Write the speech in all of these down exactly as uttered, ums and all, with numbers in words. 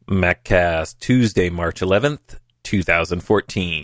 MacCast, Tuesday, March eleventh, twenty fourteen.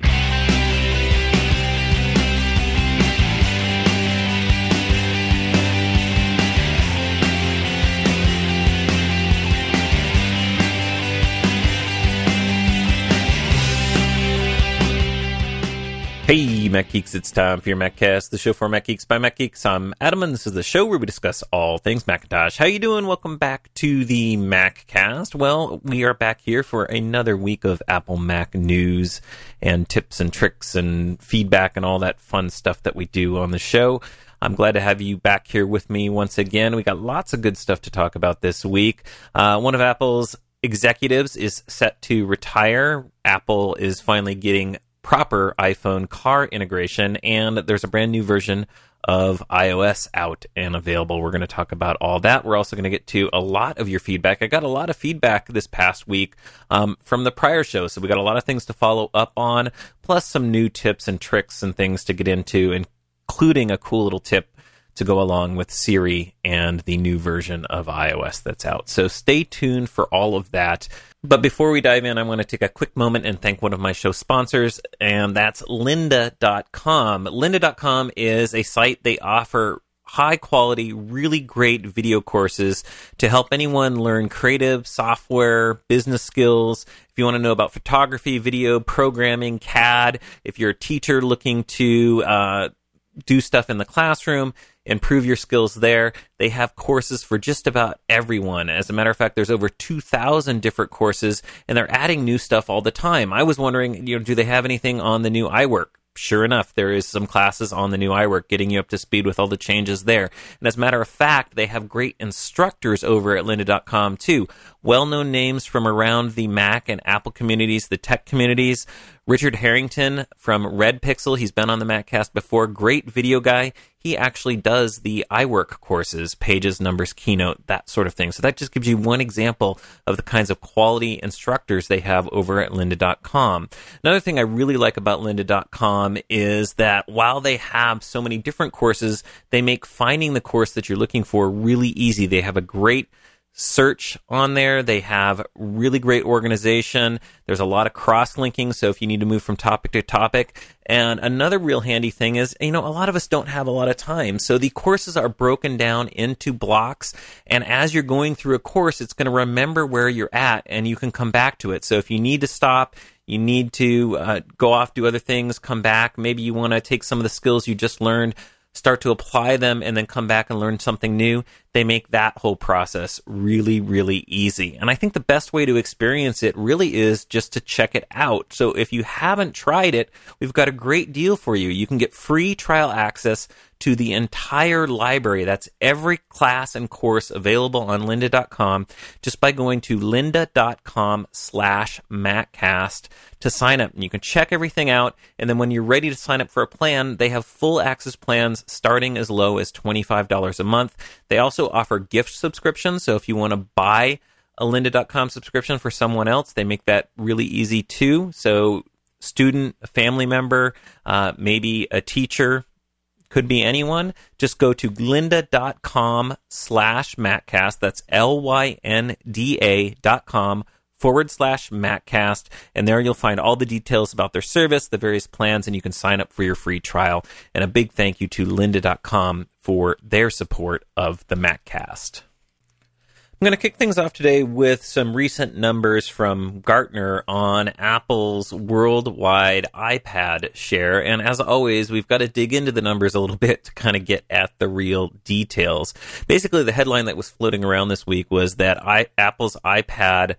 Hey, Mac Geeks, it's time for your MacCast, the show for Mac Geeks by Mac Geeks. I'm Adam, and this is the show where we discuss all things Macintosh. How you doing? Welcome back to the MacCast. Well, we are back here for another week of Apple Mac news and tips and tricks and feedback and all that fun stuff that we do on the show. I'm glad to have you back here with me once again. We got lots of good stuff to talk about this week. Uh, one of Apple's executives is set to retire. Apple is finally getting proper iPhone car integration, and there's a brand new version of iOS out and available. We're going to talk about all that. We're also going to get to a lot of your feedback. I got a lot of feedback this past week um, from the prior show, so we got a lot of things to follow up on, plus some new tips and tricks and things to get into, including a cool little tip to go along with Siri and the new version of iOS that's out. So stay tuned for all of that. But before we dive in, I want to take a quick moment and thank one of my show sponsors, and that's lynda dot com. lynda dot com is a site. They offer high-quality, really great video courses to help anyone learn creative, software, business skills. If you want to know about photography, video, programming, C A D, if you're a teacher looking to uh, do stuff in the classroom, improve your skills there. They have courses for just about everyone. As a matter of fact, there's over two thousand different courses, and they're adding new stuff all the time. I was wondering, you know, do they have anything on the new iWork? Sure enough, there is some classes on the new iWork getting you up to speed with all the changes there. And as a matter of fact, they have great instructors over at lynda dot com too. Well-known names from around the Mac and Apple communities, the tech communities. Richard Harrington from Red Pixel, he's been on the MacCast before. Great video guy. He actually does the iWork courses, Pages, Numbers, Keynote, that sort of thing. So that just gives you one example of the kinds of quality instructors they have over at lynda dot com. Another thing I really like about lynda dot com is that while they have so many different courses, they make finding the course that you're looking for really easy. They have a great search on there. They have really great organization. There's a lot of cross-linking, so if you need to move from topic to topic. And another real handy thing is, you know, a lot of us don't have a lot of time, so the courses are broken down into blocks, and as you're going through a course, it's going to remember where you're at, and you can come back to it. So if you need to stop, you need to uh, go off, do other things, come back, maybe you want to take some of the skills you just learned, start to apply them, and then come back and learn something new, they make that whole process really, really easy. And I think the best way to experience it really is just to check it out. So if you haven't tried it, we've got a great deal for you. You can get free trial access to the entire library. That's every class and course available on lynda dot com just by going to lynda dot com slash MacCast to sign up. And you can check everything out, and then when you're ready to sign up for a plan, they have full access plans starting as low as twenty-five dollars a month. They also offer gift subscriptions, so if you want to buy a lynda dot com subscription for someone else, they make that really easy too. So student, a family member, uh, maybe a teacher, could be anyone. Just go to lynda dot com slash MacCast. That's L Y N D A dot com forward slash MacCast. And there you'll find all the details about their service, the various plans, and you can sign up for your free trial. And a big thank you to lynda dot com for their support of the MacCast. I'm going to kick things off today with some recent numbers from Gartner on Apple's worldwide iPad share. And as always, we've got to dig into the numbers a little bit to kind of get at the real details. Basically, the headline that was floating around this week was that I, Apple's iPad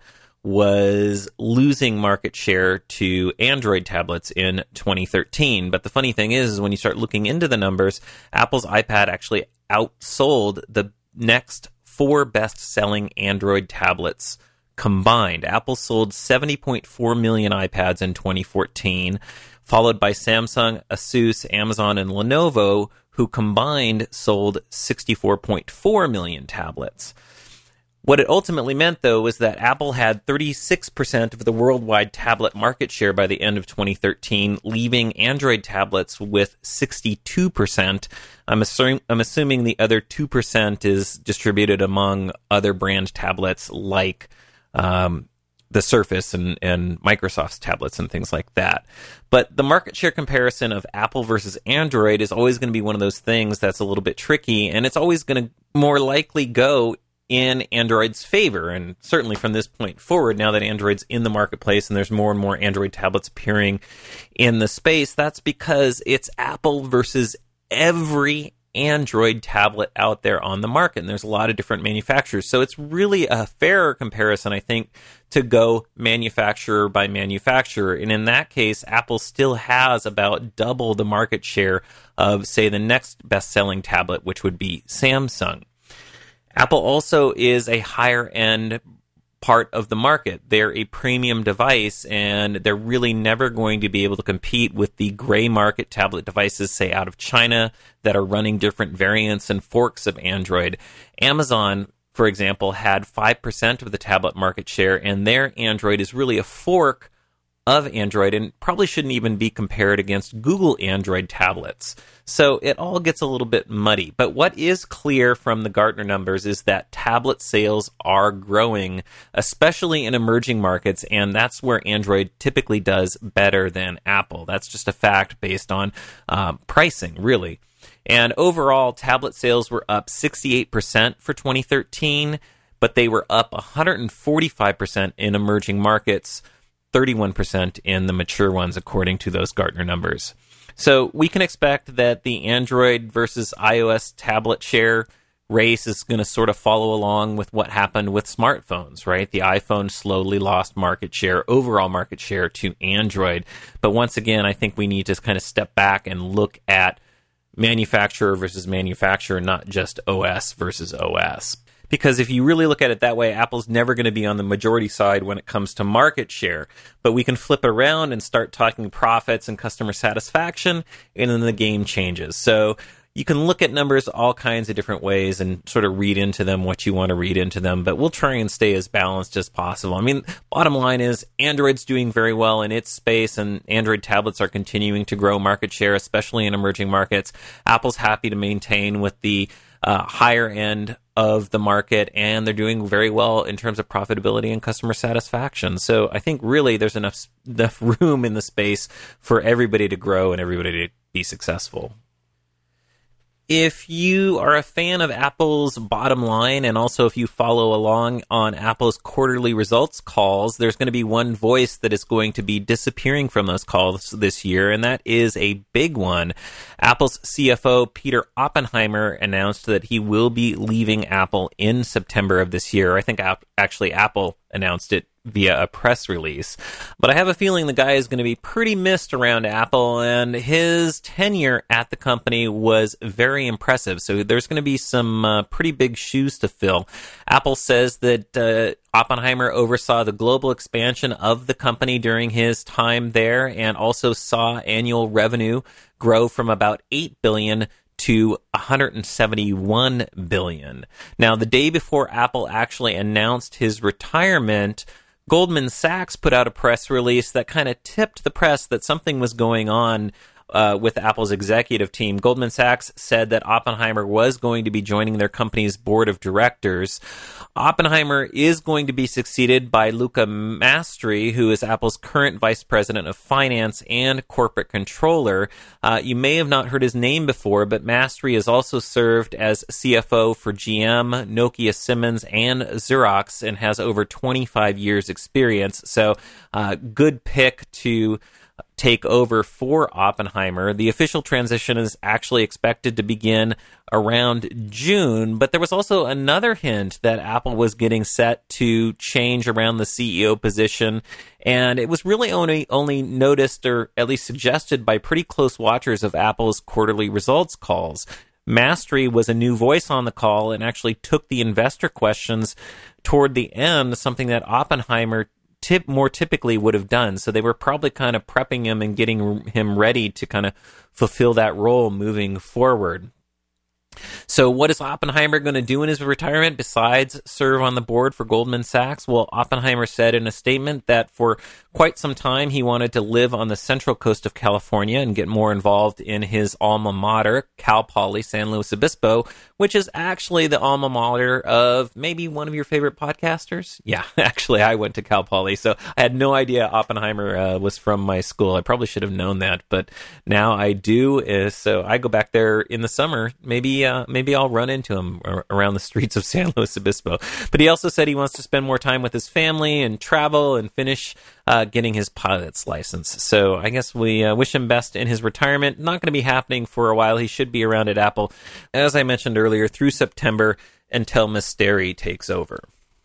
was losing market share to Android tablets in twenty thirteen. But the funny thing is, is when you start looking into the numbers, Apple's iPad actually outsold the next four best-selling Android tablets combined. Apple sold seventy point four million iPads in twenty fourteen, followed by Samsung, Asus, Amazon, and Lenovo, who combined sold sixty-four point four million tablets. What it ultimately meant, though, was that Apple had thirty-six percent of the worldwide tablet market share by the end of twenty thirteen, leaving Android tablets with sixty-two percent. I'm, assuming, I'm assuming the other two percent is distributed among other brand tablets like um, the Surface and, and Microsoft's tablets and things like that. But the market share comparison of Apple versus Android is always going to be one of those things that's a little bit tricky, and it's always going to more likely go in Android's favor. And certainly from this point forward, now that Android's in the marketplace and there's more and more Android tablets appearing in the space, that's because it's Apple versus every Android tablet out there on the market, and there's a lot of different manufacturers. So it's really a fairer comparison, I think, to go manufacturer by manufacturer. And in that case, Apple still has about double the market share of, say, the next best-selling tablet, which would be Samsung. Apple also is a higher-end part of the market. They're a premium device, and they're really never going to be able to compete with the gray market tablet devices, say, out of China that are running different variants and forks of Android. Amazon, for example, had five percent of the tablet market share, and their Android is really a fork of Android and probably shouldn't even be compared against Google Android tablets. So it all gets a little bit muddy. But what is clear from the Gartner numbers is that tablet sales are growing, especially in emerging markets, and that's where Android typically does better than Apple. That's just a fact based on um, pricing, really. And overall, tablet sales were up sixty-eight percent for twenty thirteen, but they were up one hundred forty-five percent in emerging markets, thirty-one percent in the mature ones, according to those Gartner numbers. So we can expect that the Android versus iOS tablet share race is going to sort of follow along with what happened with smartphones, right? The iPhone slowly lost market share, overall market share, to Android. But once again, I think we need to kind of step back and look at manufacturer versus manufacturer, not just O S versus O S. Because if you really look at it that way, Apple's never going to be on the majority side when it comes to market share. But we can flip around and start talking profits and customer satisfaction, and then the game changes. So you can look at numbers all kinds of different ways and sort of read into them what you want to read into them, but we'll try and stay as balanced as possible. I mean, bottom line is Android's doing very well in its space, and Android tablets are continuing to grow market share, especially in emerging markets. Apple's happy to maintain with the uh, higher end of the market, and they're doing very well in terms of profitability and customer satisfaction. So I think really there's enough enough room in the space for everybody to grow and everybody to be successful. If you are a fan of Apple's bottom line, and also if you follow along on Apple's quarterly results calls, there's going to be one voice that is going to be disappearing from those calls this year, and that is a big one. Apple's C F O, Peter Oppenheimer, announced that he will be leaving Apple in September of this year. I think actually Apple announced it via a press release. But I have a feeling the guy is going to be pretty missed around Apple, and his tenure at the company was very impressive. So there's going to be some uh, pretty big shoes to fill. Apple says that uh, Oppenheimer oversaw the global expansion of the company during his time there, and also saw annual revenue grow from about eight billion dollars to one hundred seventy-one billion dollars. Now, the day before Apple actually announced his retirement, Goldman Sachs put out a press release that kind of tipped the press that something was going on uh, with Apple's executive team. Goldman Sachs said that Oppenheimer was going to be joining their company's board of directors. Oppenheimer is going to be succeeded by Luca Mastri, who is Apple's current vice president of finance and corporate controller. Uh, you may have not heard his name before, but Mastri has also served as C F O for G M, Nokia Siemens, and Xerox, and has over twenty-five years experience. So, uh, good pick to take over for Oppenheimer. The official transition is actually expected to begin around June, but there was also another hint that Apple was getting set to change around the C E O position, and it was really only only noticed, or at least suggested, by pretty close watchers of Apple's quarterly results calls. Mastri was a new voice on the call and actually took the investor questions toward the end, something that Oppenheimer Tip, more typically would have done. So they were probably kind of prepping him and getting him ready to kind of fulfill that role moving forward. So what is Oppenheimer going to do in his retirement besides serve on the board for Goldman Sachs? Well, Oppenheimer said in a statement that for quite some time he wanted to live on the central coast of California and get more involved in his alma mater, Cal Poly San Luis Obispo, which is actually the alma mater of maybe one of your favorite podcasters. Yeah, actually, I went to Cal Poly, so I had no idea Oppenheimer uh, was from my school. I probably should have known that, but now I do. Uh, so I go back there in the summer. Maybe uh, maybe I'll run into him around the streets of San Luis Obispo. But he also said he wants to spend more time with his family and travel and finish uh, getting his pilot's license. So I guess we uh, wish him best in his retirement. Not going to be happening for a while. He should be around at Apple, as I mentioned earlier, through September until Misteri takes over.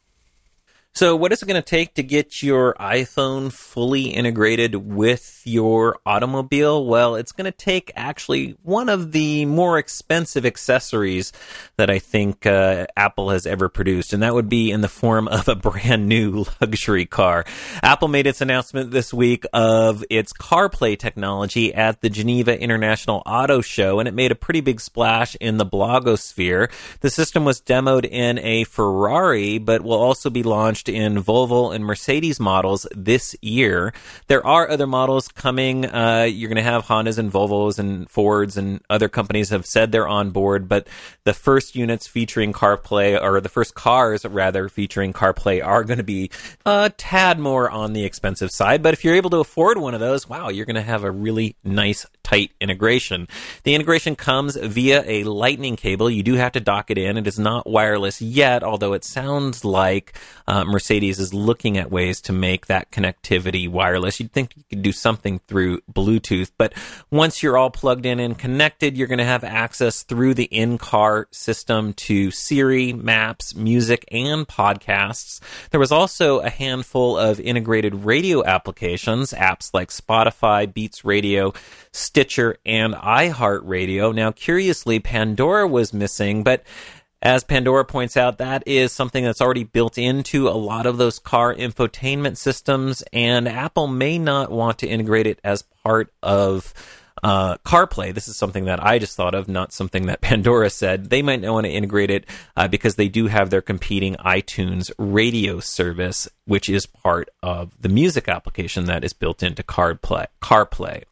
So what is it going to take to get your iPhone fully integrated with your automobile? Well, it's going to take actually one of the more expensive accessories that I think uh, Apple has ever produced, and that would be in the form of a brand new luxury car. Apple made its announcement this week of its CarPlay technology at the Geneva International Auto Show, and it made a pretty big splash in the blogosphere. The system was demoed in a Ferrari, but will also be launched in Volvo and Mercedes models this year. There are other models coming. Uh, you're going to have Hondas and Volvos and Fords, and other companies have said they're on board, but the first units featuring CarPlay, or the first cars rather featuring CarPlay, are going to be a tad more on the expensive side. But if you're able to afford one of those, wow, you're going to have a really nice, tight integration. The integration comes via a lightning cable. You do have to dock it in. It is not wireless yet, although it sounds like uh, Mercedes is looking at ways to make that connectivity wireless. You'd think you could do something through Bluetooth, but once you're all plugged in and connected, you're going to have access through the in-car system to Siri, Maps, music, and podcasts. There was also a handful of integrated radio applications, apps like Spotify, Beats Radio, Stitcher, and iHeartRadio. Now, curiously, Pandora was missing, but as Pandora points out, that is something that's already built into a lot of those car infotainment systems, and Apple may not want to integrate it as part of uh, CarPlay. This is something that I just thought of, not something that Pandora said. They might not want to integrate it uh, because they do have their competing iTunes radio service, which is part of the music application that is built into CarPlay. CarPlay.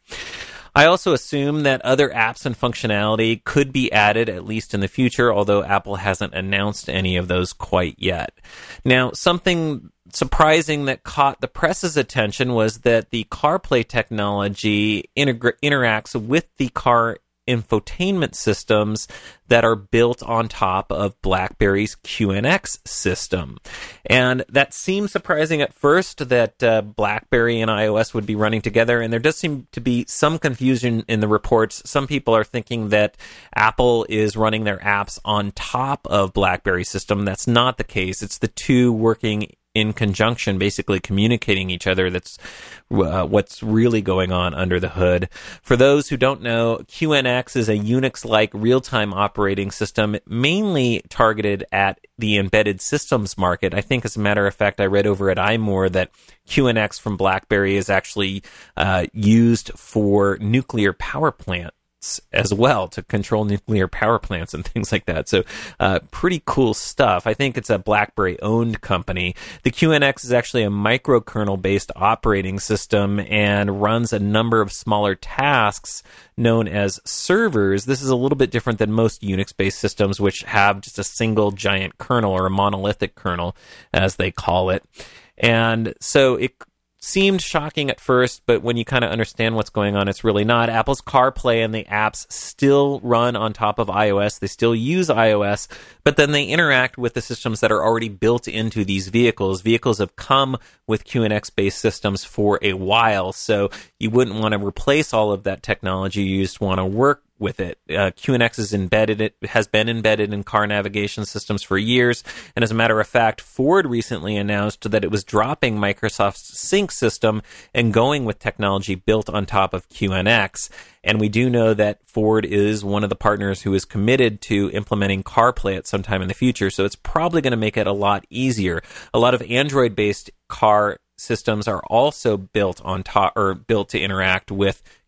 I also assume that other apps and functionality could be added, at least in the future, although Apple hasn't announced any of those quite yet. Now, something surprising that caught the press's attention was that the CarPlay technology integra- interacts with the car infotainment systems that are built on top of BlackBerry's Q N X system. And that seems surprising at first, that uh, BlackBerry and iOS would be running together, and there does seem to be some confusion in the reports. Some people are thinking that Apple is running their apps on top of BlackBerry's system. That's not the case. It's the two working in conjunction, basically communicating each other. That's uh, what's really going on under the hood. For those who don't know, Q N X is a Unix-like real-time operating system mainly targeted at the embedded systems market. I think, as a matter of fact, I read over at iMore that Q N X from BlackBerry is actually uh, used for nuclear power plant as well, to control nuclear power plants and things like that. So uh, pretty cool stuff. I think it's a BlackBerry-owned company. The Q N X is actually a microkernel-based operating system and runs a number of smaller tasks known as servers. This is a little bit different than most Unix-based systems, which have just a single giant kernel, or a monolithic kernel, as they call it. And so it seemed shocking at first, but when you kind of understand what's going on, it's really not. Apple's CarPlay and the apps still run on top of iOS. They still use iOS, but then they interact with the systems that are already built into these vehicles. Vehicles have come with Q N X-based systems for a while, so you wouldn't want to replace all of that technology. You just want to work with it. Uh, Q N X is embedded, it has been embedded in car navigation systems for years, and as a matter of fact, Ford recently announced that it was dropping Microsoft's Sync system and going with technology built on top of Q N X. And we do know that Ford is one of the partners who is committed to implementing CarPlay at some time in the future, so it's probably going to make it a lot easier. A lot of Android-based car systems are also built on top, or built to interact with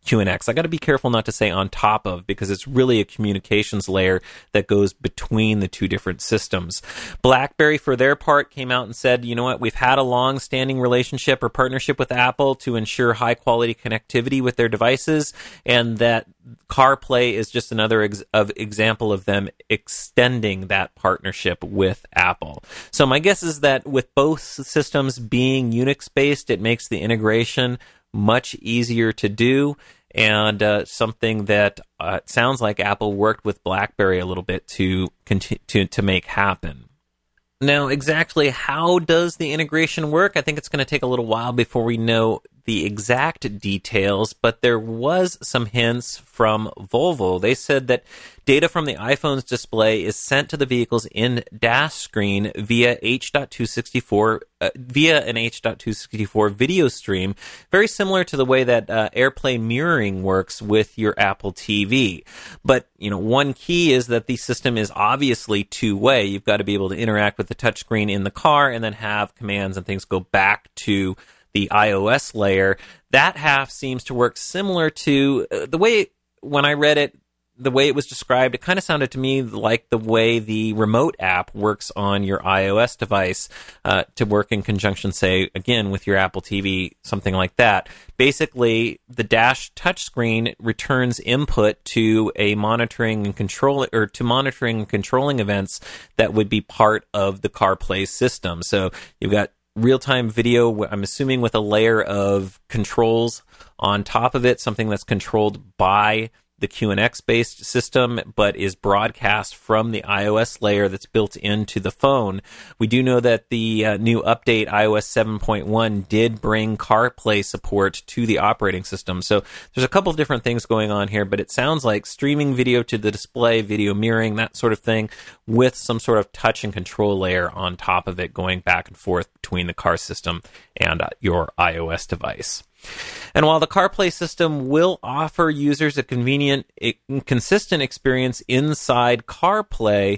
Q N X. I got to be careful not to say on top of, because it's really a communications layer that goes between the two different systems. BlackBerry, for their part, came out and said, you know what, we've had a long-standing relationship or partnership with Apple to ensure high-quality connectivity with their devices, and that CarPlay is just another ex- of example of them extending that partnership with Apple. So my guess is that with both systems being Unix-based, it makes the integration much easier to do, and uh, something that uh, sounds like Apple worked with BlackBerry a little bit to, conti- to to make happen. Now, exactly how does the integration work? I think it's going to take a little while before we know the exact details, but there was some hints from Volvo. They said that data from the iPhone's display is sent to the vehicle's in-dash screen via H two sixty-four uh, via an H two sixty-four video stream, very similar to the way that uh, AirPlay mirroring works with your Apple T V. But you know, one key is that the system is obviously two-way. You've got to be able to interact with the touchscreen in the car and then have commands and things go back to the iOS layer. That half seems to work similar to uh, the way, when I read it, the way it was described, it kind of sounded to me like the way the remote app works on your iOS device uh, to work in conjunction, say, again, with your Apple T V, something like that. Basically, the dash touchscreen returns input to a monitoring and control, or to monitoring and controlling events that would be part of the CarPlay system. So you've got real-time video, I'm assuming with a layer of controls on top of it, something that's controlled by the Q N X-based system, but is broadcast from the iOS layer that's built into the phone. We do know that the uh, new update, iOS seven point one, did bring CarPlay support to the operating system. So there's a couple of different things going on here, but it sounds like streaming video to the display, video mirroring, that sort of thing, with some sort of touch and control layer on top of it, going back and forth between the car system and uh, your iOS device. And while the CarPlay system will offer users a convenient, consistent experience inside CarPlay,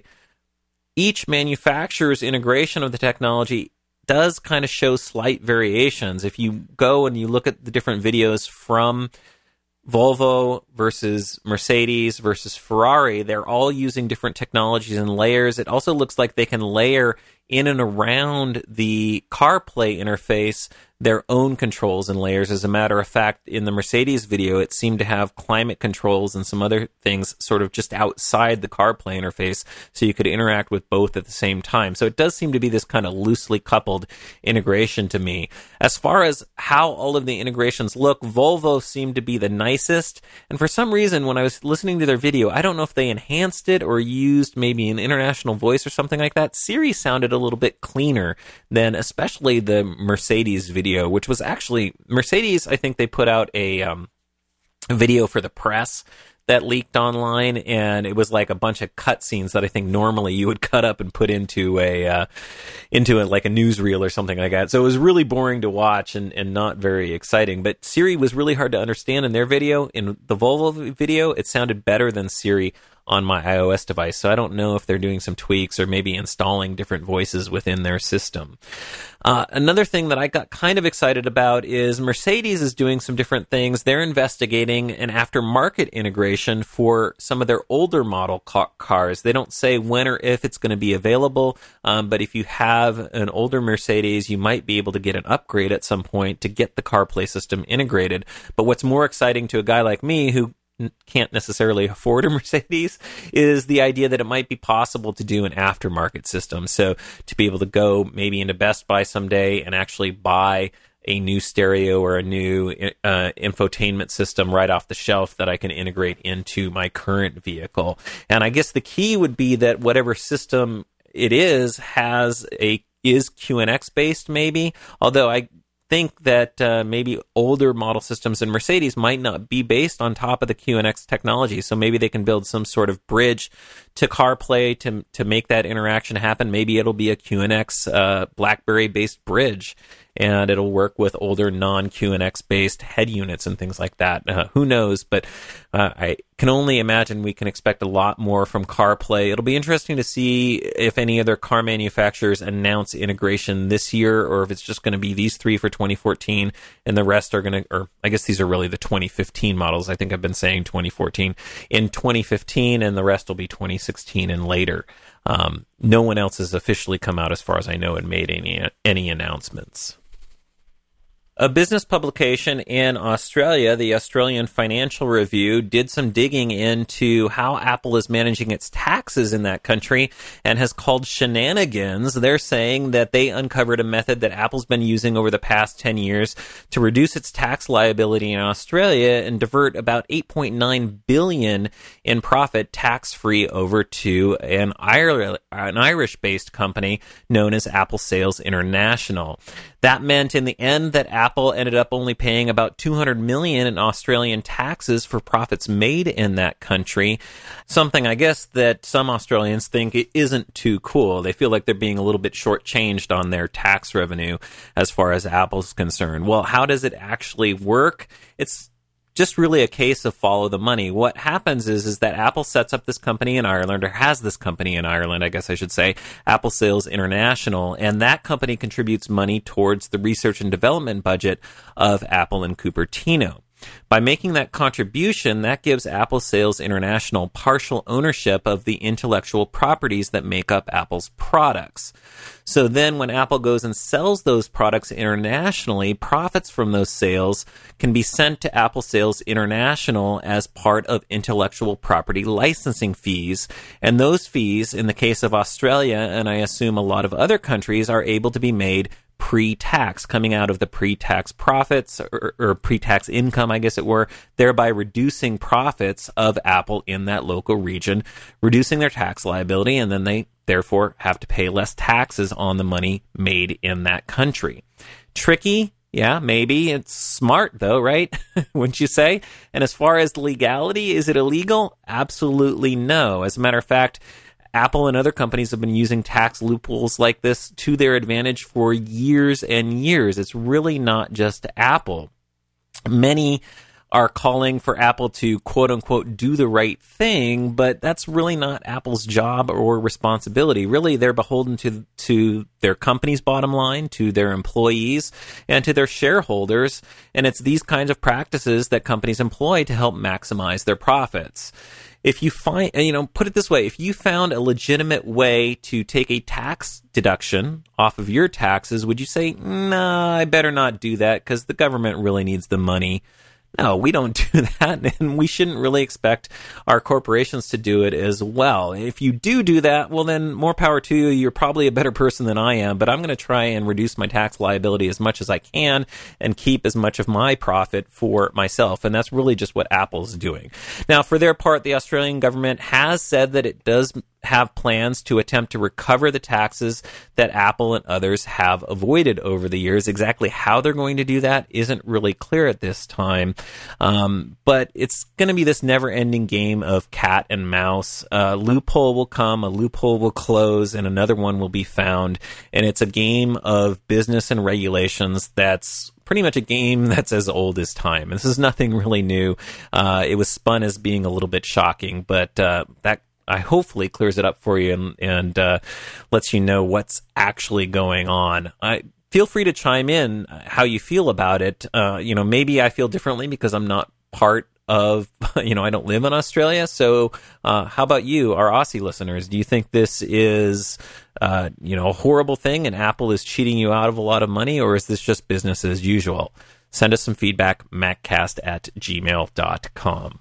each manufacturer's integration of the technology does kind of show slight variations. If you go and you look at the different videos from Volvo versus Mercedes versus Ferrari, they're all using different technologies and layers. It also looks like they can layer in and around the CarPlay interface their own controls and layers. As a matter of fact, in the Mercedes video, it seemed to have climate controls and some other things sort of just outside the CarPlay interface, so you could interact with both at the same time. So it does seem to be this kind of loosely coupled integration to me. As far as how all of the integrations look, Volvo seemed to be the nicest, and for some reason, when I was listening to their video, I don't know if they enhanced it or used maybe an international voice or something like that. Siri sounded a little bit cleaner than especially the Mercedes video, which was actually, Mercedes, I think they put out a um, video for the press that leaked online, and it was like a bunch of cutscenes that I think normally you would cut up and put into a uh, into a, like a newsreel or something like that. So it was really boring to watch and, and not very exciting. But Siri was really hard to understand in their video. In the Volvo video, it sounded better than Siri on my iOS device. So I don't know if they're doing some tweaks or maybe installing different voices within their system. Uh, another thing that I got kind of excited about is Mercedes is doing some different things. They're investigating an aftermarket integration for some of their older model ca- cars. They don't say when or if it's going to be available, um, but if you have an older Mercedes, you might be able to get an upgrade at some point to get the CarPlay system integrated. But what's more exciting to a guy like me who can't necessarily afford a Mercedes is the idea that it might be possible to do an aftermarket system. So to be able to go maybe into Best Buy someday and actually buy a new stereo or a new uh, infotainment system right off the shelf that I can integrate into my current vehicle. And I guess the key would be that whatever system it is has a is Q N X based maybe, although I think that uh, maybe older model systems in Mercedes might not be based on top of the Q N X technology. So maybe they can build some sort of bridge to CarPlay to to make that interaction happen. Maybe it'll be a Q N X uh, BlackBerry-based bridge. and it'll work with older non-Q N X-based head units and things like that. Uh, who knows? But uh, I can only imagine we can expect a lot more from CarPlay. It'll be interesting to see if any other car manufacturers announce integration this year, or if it's just going to be these three for twenty fourteen, and the rest are going to, or I guess these are really the twenty fifteen models. I think I've been saying twenty fourteen in twenty fifteen, and the rest will be twenty sixteen and later. Um, no one else has officially come out, as far as I know, and made any any announcements. A business publication in Australia, the Australian Financial Review, did some digging into how Apple is managing its taxes in that country and has called shenanigans. They're saying that they uncovered a method that Apple's been using over the past ten years to reduce its tax liability in Australia and divert about eight point nine billion dollars in profit tax-free over to an Irish, an Irish-based company known as Apple Sales International. That meant in the end that Apple ended up only paying about two hundred million dollars in Australian taxes for profits made in that country. Something, I guess, that some Australians think it isn't too cool. They feel like they're being a little bit shortchanged on their tax revenue as far as Apple's concerned. Well, how does it actually work? It's just really a case of follow the money. What happens is, is that Apple sets up this company in Ireland, or has this company in Ireland, I guess I should say, Apple Sales International, and that company contributes money towards the research and development budget of Apple in Cupertino. By making that contribution, that gives Apple Sales International partial ownership of the intellectual properties that make up Apple's products. So then when Apple goes and sells those products internationally, profits from those sales can be sent to Apple Sales International as part of intellectual property licensing fees. And those fees, in the case of Australia, and I assume a lot of other countries, are able to be made pre-tax, coming out of the pre-tax profits, or, or pre-tax income, I guess it were, thereby reducing profits of Apple in that local region, reducing their tax liability, and then they therefore have to pay less taxes on the money made in that country. Tricky? Yeah, maybe. It's smart, though, right? Wouldn't you say? And as far as legality, is it illegal? Absolutely no. As a matter of fact, Apple and other companies have been using tax loopholes like this to their advantage for years and years. It's really not just Apple. Many are calling for Apple to, quote unquote, do the right thing, but that's really not Apple's job or responsibility. Really, they're beholden to, to their company's bottom line, to their employees, and to their shareholders. And it's these kinds of practices that companies employ to help maximize their profits. If you find, you know, put it this way, if you found a legitimate way to take a tax deduction off of your taxes, would you say, nah, I better not do that because the government really needs the money? No, we don't do that, and we shouldn't really expect our corporations to do it as well. If you do do that, well, then more power to you. You're probably a better person than I am, but I'm going to try and reduce my tax liability as much as I can and keep as much of my profit for myself, and that's really just what Apple's doing. Now, for their part, the Australian government has said that it does have plans to attempt to recover the taxes that Apple and others have avoided over the years. Exactly how they're going to do that isn't really clear at this time. Um, but it's going to be this never-ending game of cat and mouse. A loophole will come, a loophole will close, and another one will be found. And it's a game of business and regulations that's pretty much a game that's as old as time. This is nothing really new. Uh, it was spun as being a little bit shocking, but uh, that I hopefully clears it up for you and, and uh, lets you know what's actually going on. I feel free to chime in how you feel about it. Uh, you know, maybe I feel differently because I'm not part of, you know, I don't live in Australia. So uh, how about you, our Aussie listeners? Do you think this is, uh, you know, a horrible thing and Apple is cheating you out of a lot of money, or is this just business as usual? Send us some feedback, maccast at gmail dot com.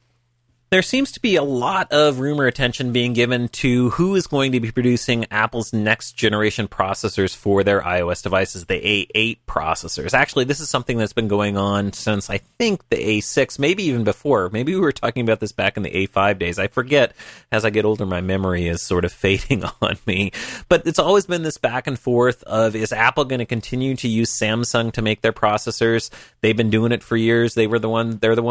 There seems to be a lot of rumor attention being given to who is going to be producing Apple's next generation processors for their iOS devices, the A eight processors. Actually, this is something that's been going on since, I think, the A six, maybe even before. Maybe we were talking about this back in the A five days. I forget. As I get older, my memory is sort of fading on me. But it's always been this back and forth of, is Apple going to continue to use Samsung to make their processors? They've been doing it for years. They were the one, they're the ones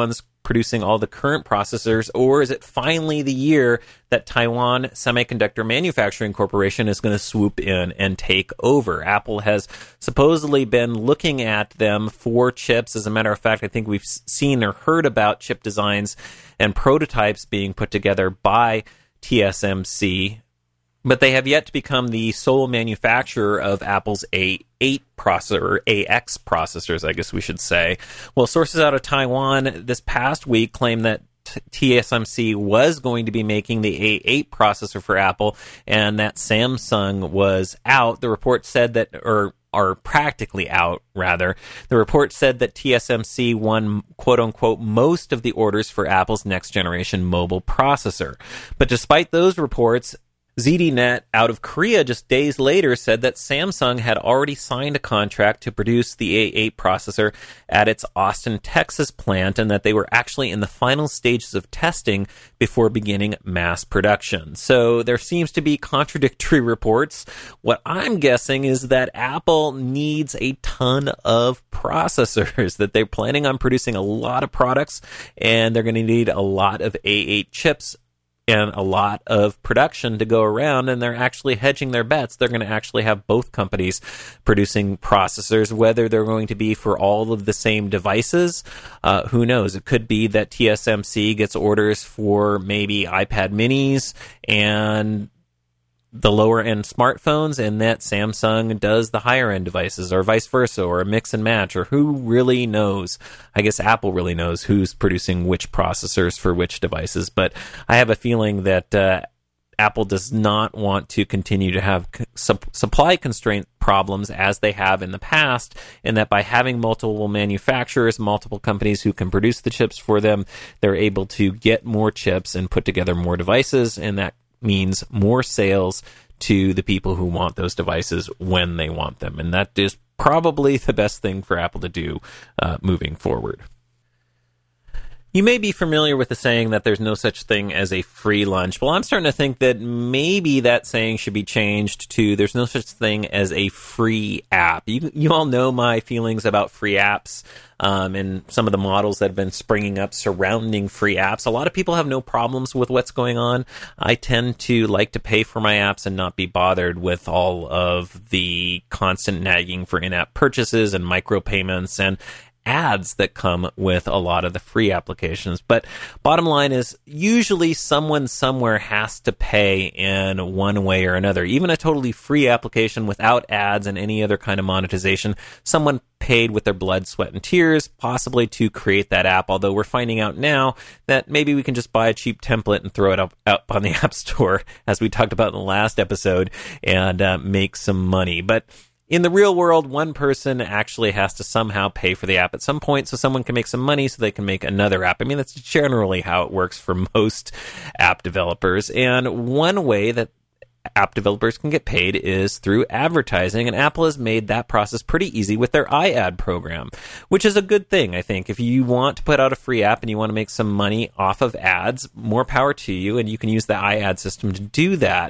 producing all the current processors, or is it finally the year that Taiwan Semiconductor Manufacturing Corporation is going to swoop in and take over? Apple has supposedly been looking at them for chips. As a matter of fact, I think we've seen or heard about chip designs and prototypes being put together by T S M C, but they have yet to become the sole manufacturer of Apple's A eight processor, or A X processors, I guess we should say. Well, sources out of Taiwan this past week claim that T S M C was going to be making the A eight processor for Apple, and that Samsung was out. The report said that, or are practically out, rather. The report said that T S M C won, quote-unquote, most of the orders for Apple's next-generation mobile processor. But despite those reports, Z D Net out of Korea just days later said that Samsung had already signed a contract to produce the A eight processor at its Austin, Texas plant, and that they were actually in the final stages of testing before beginning mass production. So there seems to be contradictory reports. What I'm guessing is that Apple needs a ton of processors, that they're planning on producing a lot of products, and they're going to need a lot of A eight chips and a lot of production to go around, and they're actually hedging their bets. They're going to actually have both companies producing processors, whether they're going to be for all of the same devices. Uh, who knows? It could be that T S M C gets orders for maybe iPad minis and the lower-end smartphones, and that Samsung does the higher-end devices, or vice versa, or a mix and match, or who really knows? I guess Apple really knows who's producing which processors for which devices, but I have a feeling that uh, Apple does not want to continue to have su- supply constraint problems as they have in the past, and that by having multiple manufacturers, multiple companies who can produce the chips for them, they're able to get more chips and put together more devices, and that means more sales to the people who want those devices when they want them. And that is probably the best thing for Apple to do uh, moving forward. You may be familiar with the saying that there's no such thing as a free lunch. Well, I'm starting to think that maybe that saying should be changed to there's no such thing as a free app. You, you all know my feelings about free apps um, and some of the models that have been springing up surrounding free apps. A lot of people have no problems with what's going on. I tend to like to pay for my apps and not be bothered with all of the constant nagging for in-app purchases and micropayments and ads that come with a lot of the free applications. But bottom line is, usually someone somewhere has to pay in one way or another. Even a totally free application without ads and any other kind of monetization, someone paid with their blood, sweat, and tears, possibly to create that app. Although we're finding out now that maybe we can just buy a cheap template and throw it up, up on the App Store, as we talked about in the last episode, and uh, make some money. But in the real world, one person actually has to somehow pay for the app at some point so someone can make some money so they can make another app. I mean, that's generally how it works for most app developers. And one way that app developers can get paid is through advertising, and Apple has made that process pretty easy with their iAd program, which is a good thing, I think. If you want to put out a free app and you want to make some money off of ads, more power to you, and you can use the iAd system to do that.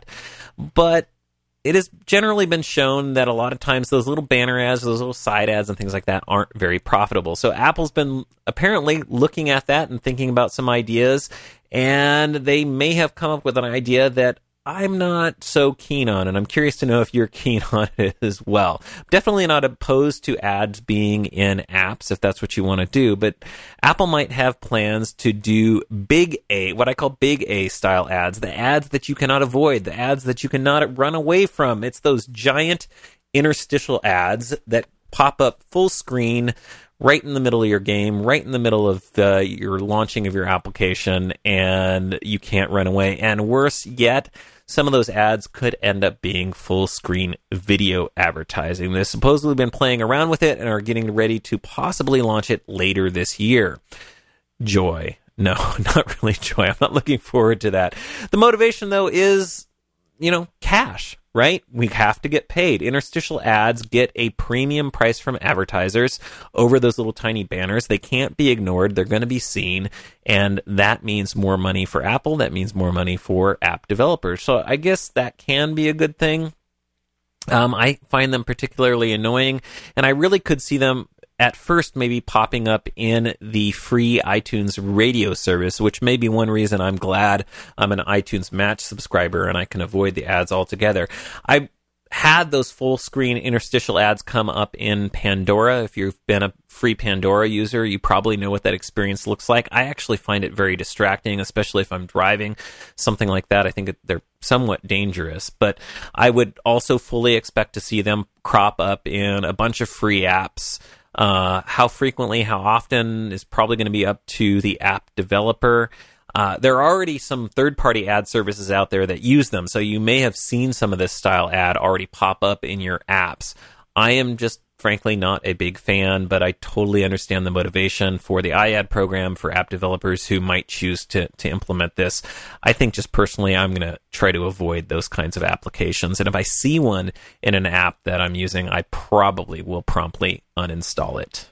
But it has generally been shown that a lot of times those little banner ads, those little side ads and things like that aren't very profitable. So Apple's been apparently looking at that and thinking about some ideas, and they may have come up with an idea that I'm not so keen on, and I'm curious to know if you're keen on it as well. Definitely not opposed to ads being in apps if that's what you want to do, but Apple might have plans to do big A, what I call big A style ads, the ads that you cannot avoid, the ads that you cannot run away from. It's those giant interstitial ads that pop up full screen right in the middle of your game, right in the middle of uh, your launching of your application, and you can't run away. And worse yet, some of those ads could end up being full-screen video advertising. They've supposedly been playing around with it and are getting ready to possibly launch it later this year. Joy. No, not really joy. I'm not looking forward to that. The motivation, though, is, you know, cash, right? We have to get paid. Interstitial ads get a premium price from advertisers over those little tiny banners. They can't be ignored. They're going to be seen. And that means more money for Apple. That means more money for app developers. So I guess that can be a good thing. Um, I find them particularly annoying, and I really could see them at first maybe popping up in the free iTunes radio service, which may be one reason I'm glad I'm an iTunes Match subscriber and I can avoid the ads altogether. I had those full screen interstitial ads come up in Pandora. If you've been a free Pandora user, you probably know what that experience looks like. I actually find it very distracting, especially if I'm driving, something like that. I think they're somewhat dangerous, but I would also fully expect to see them crop up in a bunch of free apps. Uh, how frequently, how often is probably going to be up to the app developer. Uh, there are already some third-party ad services out there that use them, so you may have seen some of this style ad already pop up in your apps. I am just, frankly, not a big fan, but I totally understand the motivation for the iAd program for app developers who might choose to, to implement this. I think just personally, I'm going to try to avoid those kinds of applications, and if I see one in an app that I'm using, I probably will promptly uninstall it.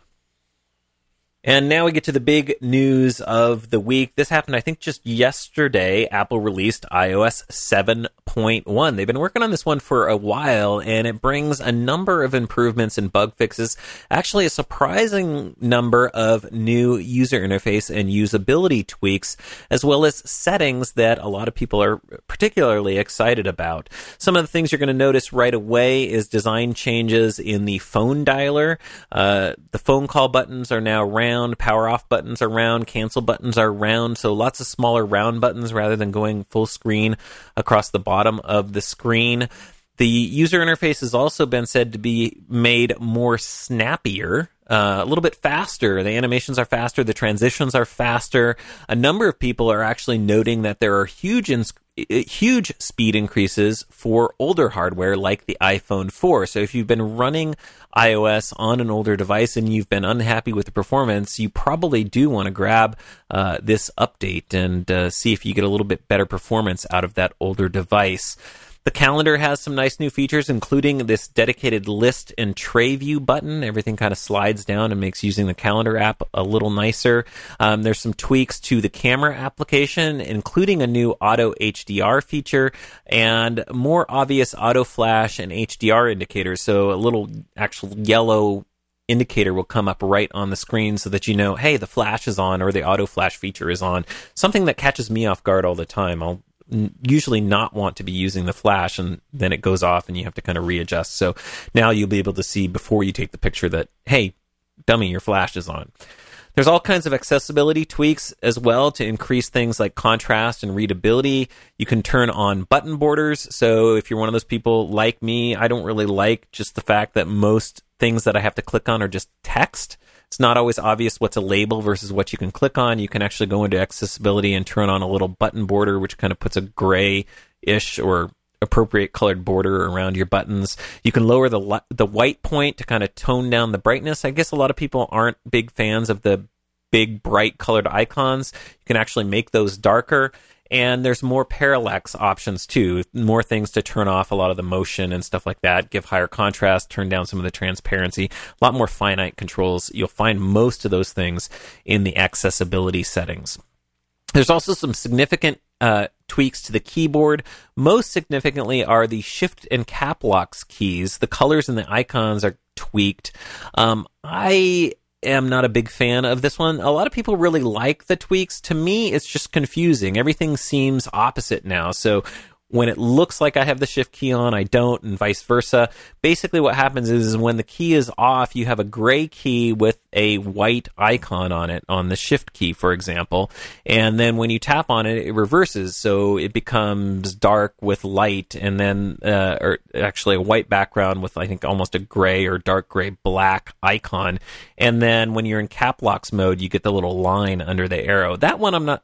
And now we get to the big news of the week. This happened, I think, just yesterday. Apple released i O S seven point one. They've been working on this one for a while, and it brings a number of improvements and bug fixes. Actually, a surprising number of new user interface and usability tweaks, as well as settings that a lot of people are particularly excited about. Some of the things you're going to notice right away is design changes in the phone dialer. Uh, the phone call buttons are now round. Power off buttons are round, cancel buttons are round, so lots of smaller round buttons rather than going full screen across the bottom of the screen. The user interface has also been said to be made more snappier, uh, a little bit faster. The animations are faster, the transitions are faster. A number of people are actually noting that there are huge ins- huge speed increases for older hardware like the iPhone four. So if you've been running iOS on an older device and you've been unhappy with the performance, you probably do want to grab uh, this update and uh, see if you get a little bit better performance out of that older device. The calendar has some nice new features, including this dedicated list and tray view button. Everything kind of slides down and makes using the calendar app a little nicer. Um, there's some tweaks to the camera application, including a new auto H D R feature and more obvious auto flash and H D R indicators. So a little actual yellow indicator will come up right on the screen so that you know, hey, the flash is on or the auto flash feature is on. Something that catches me off guard all the time. I'll usually not want to be using the flash, and then it goes off and you have to kind of readjust. So now you'll be able to see before you take the picture that, hey, dummy, your flash is on. There's all kinds of accessibility tweaks as well to increase things like contrast and readability. You can turn on button borders. So if you're one of those people like me, I don't really like just the fact that most things that I have to click on are just text. It's not always obvious what's a label versus what you can click on. You can actually go into accessibility and turn on a little button border, which kind of puts a gray-ish or appropriate colored border around your buttons. You can lower the the white point to kind of tone down the brightness. I guess a lot of people aren't big fans of the big, bright colored icons. You can actually make those darker. And there's more parallax options too, more things to turn off a lot of the motion and stuff like that, give higher contrast, turn down some of the transparency, a lot more finite controls. You'll find most of those things in the accessibility settings. There's also some significant uh, tweaks to the keyboard. Most significantly are the Shift and Cap Locks keys. The colors and the icons are tweaked. Um, I... am not a big fan of this one. A lot of people really like the tweaks. To me, it's just confusing. Everything seems opposite now. So when it looks like I have the shift key on, I don't, and vice versa. Basically what happens is when the key is off, you have a gray key with a white icon on it, on the shift key, for example. And then when you tap on it, it reverses. So it becomes dark with light, and then, uh, or actually a white background with, I think, almost a gray or dark gray black icon. And then when you're in cap locks mode, you get the little line under the arrow. That one I'm not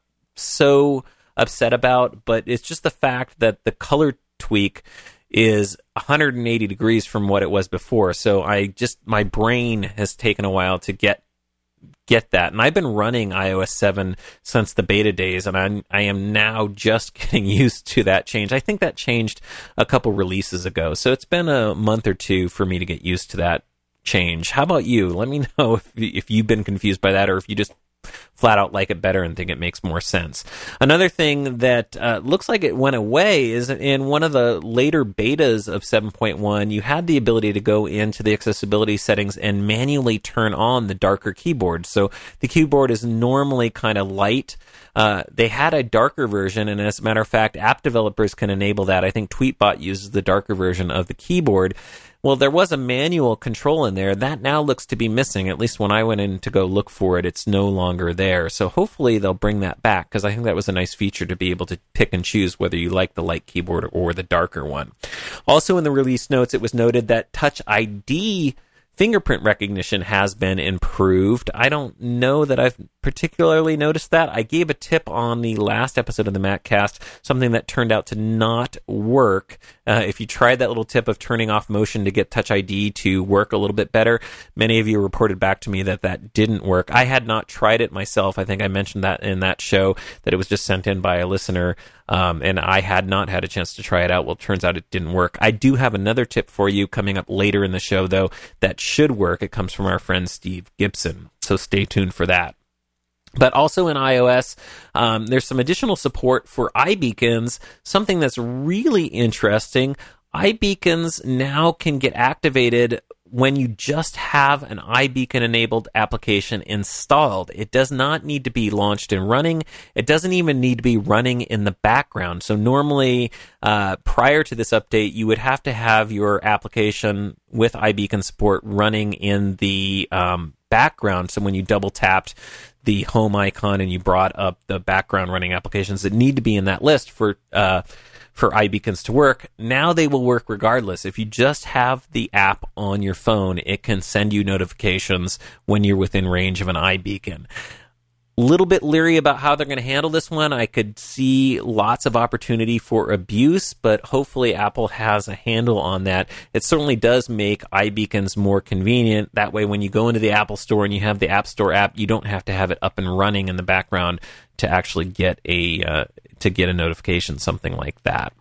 so upset about, but it's just the fact that the color tweak is one hundred eighty degrees from what it was before. So I just, my brain has taken a while to get get that. And I've been running i O S seven since the beta days, and I'm, I am now just getting used to that change. I think that changed a couple releases ago. So it's been a month or two for me to get used to that change. How about you? Let me know if, if you've been confused by that, or if you just flat out like it better and think it makes more sense. Another thing that uh, looks like it went away is in one of the later betas of seven point one, you had the ability to go into the accessibility settings and manually turn on the darker keyboard. So the keyboard is normally kind of light. Uh, they had a darker version, and as a matter of fact, app developers can enable that. I think Tweetbot uses the darker version of the keyboard. Well, there was a manual control in there. That now looks to be missing. At least when I went in to go look for it, it's no longer there. So hopefully they'll bring that back, because I think that was a nice feature to be able to pick and choose whether you like the light keyboard or the darker one. Also in the release notes, it was noted that Touch I D fingerprint recognition has been improved. I don't know that I've particularly noticed that. I gave a tip on the last episode of the MacCast, something that turned out to not work. Uh, if you tried that little tip of turning off motion to get Touch I D to work a little bit better, many of you reported back to me that that didn't work. I had not tried it myself. I think I mentioned that in that show, that it was just sent in by a listener, um, and I had not had a chance to try it out. Well, it turns out it didn't work. I do have another tip for you coming up later in the show, though, that should work. It comes from our friend Steve Gibson, so stay tuned for that. But also in iOS, um, there's some additional support for iBeacons, something that's really interesting. iBeacons now can get activated when you just have an iBeacon-enabled application installed. It does not need to be launched and running. It doesn't even need to be running in the background. So normally, uh, prior to this update, you would have to have your application with iBeacon support running in the um, background. So when you double-tapped the home icon and you brought up the background running applications that need to be in that list for uh, for iBeacons to work, now they will work regardless. If you just have the app on your phone, it can send you notifications when you're within range of an iBeacon. A little bit leery about how they're going to handle this one. I could see lots of opportunity for abuse, but hopefully Apple has a handle on that. It certainly does make iBeacons more convenient. That way, when you go into the Apple Store and you have the App Store app, you don't have to have it up and running in the background to actually get a uh, to get a notification, something like that.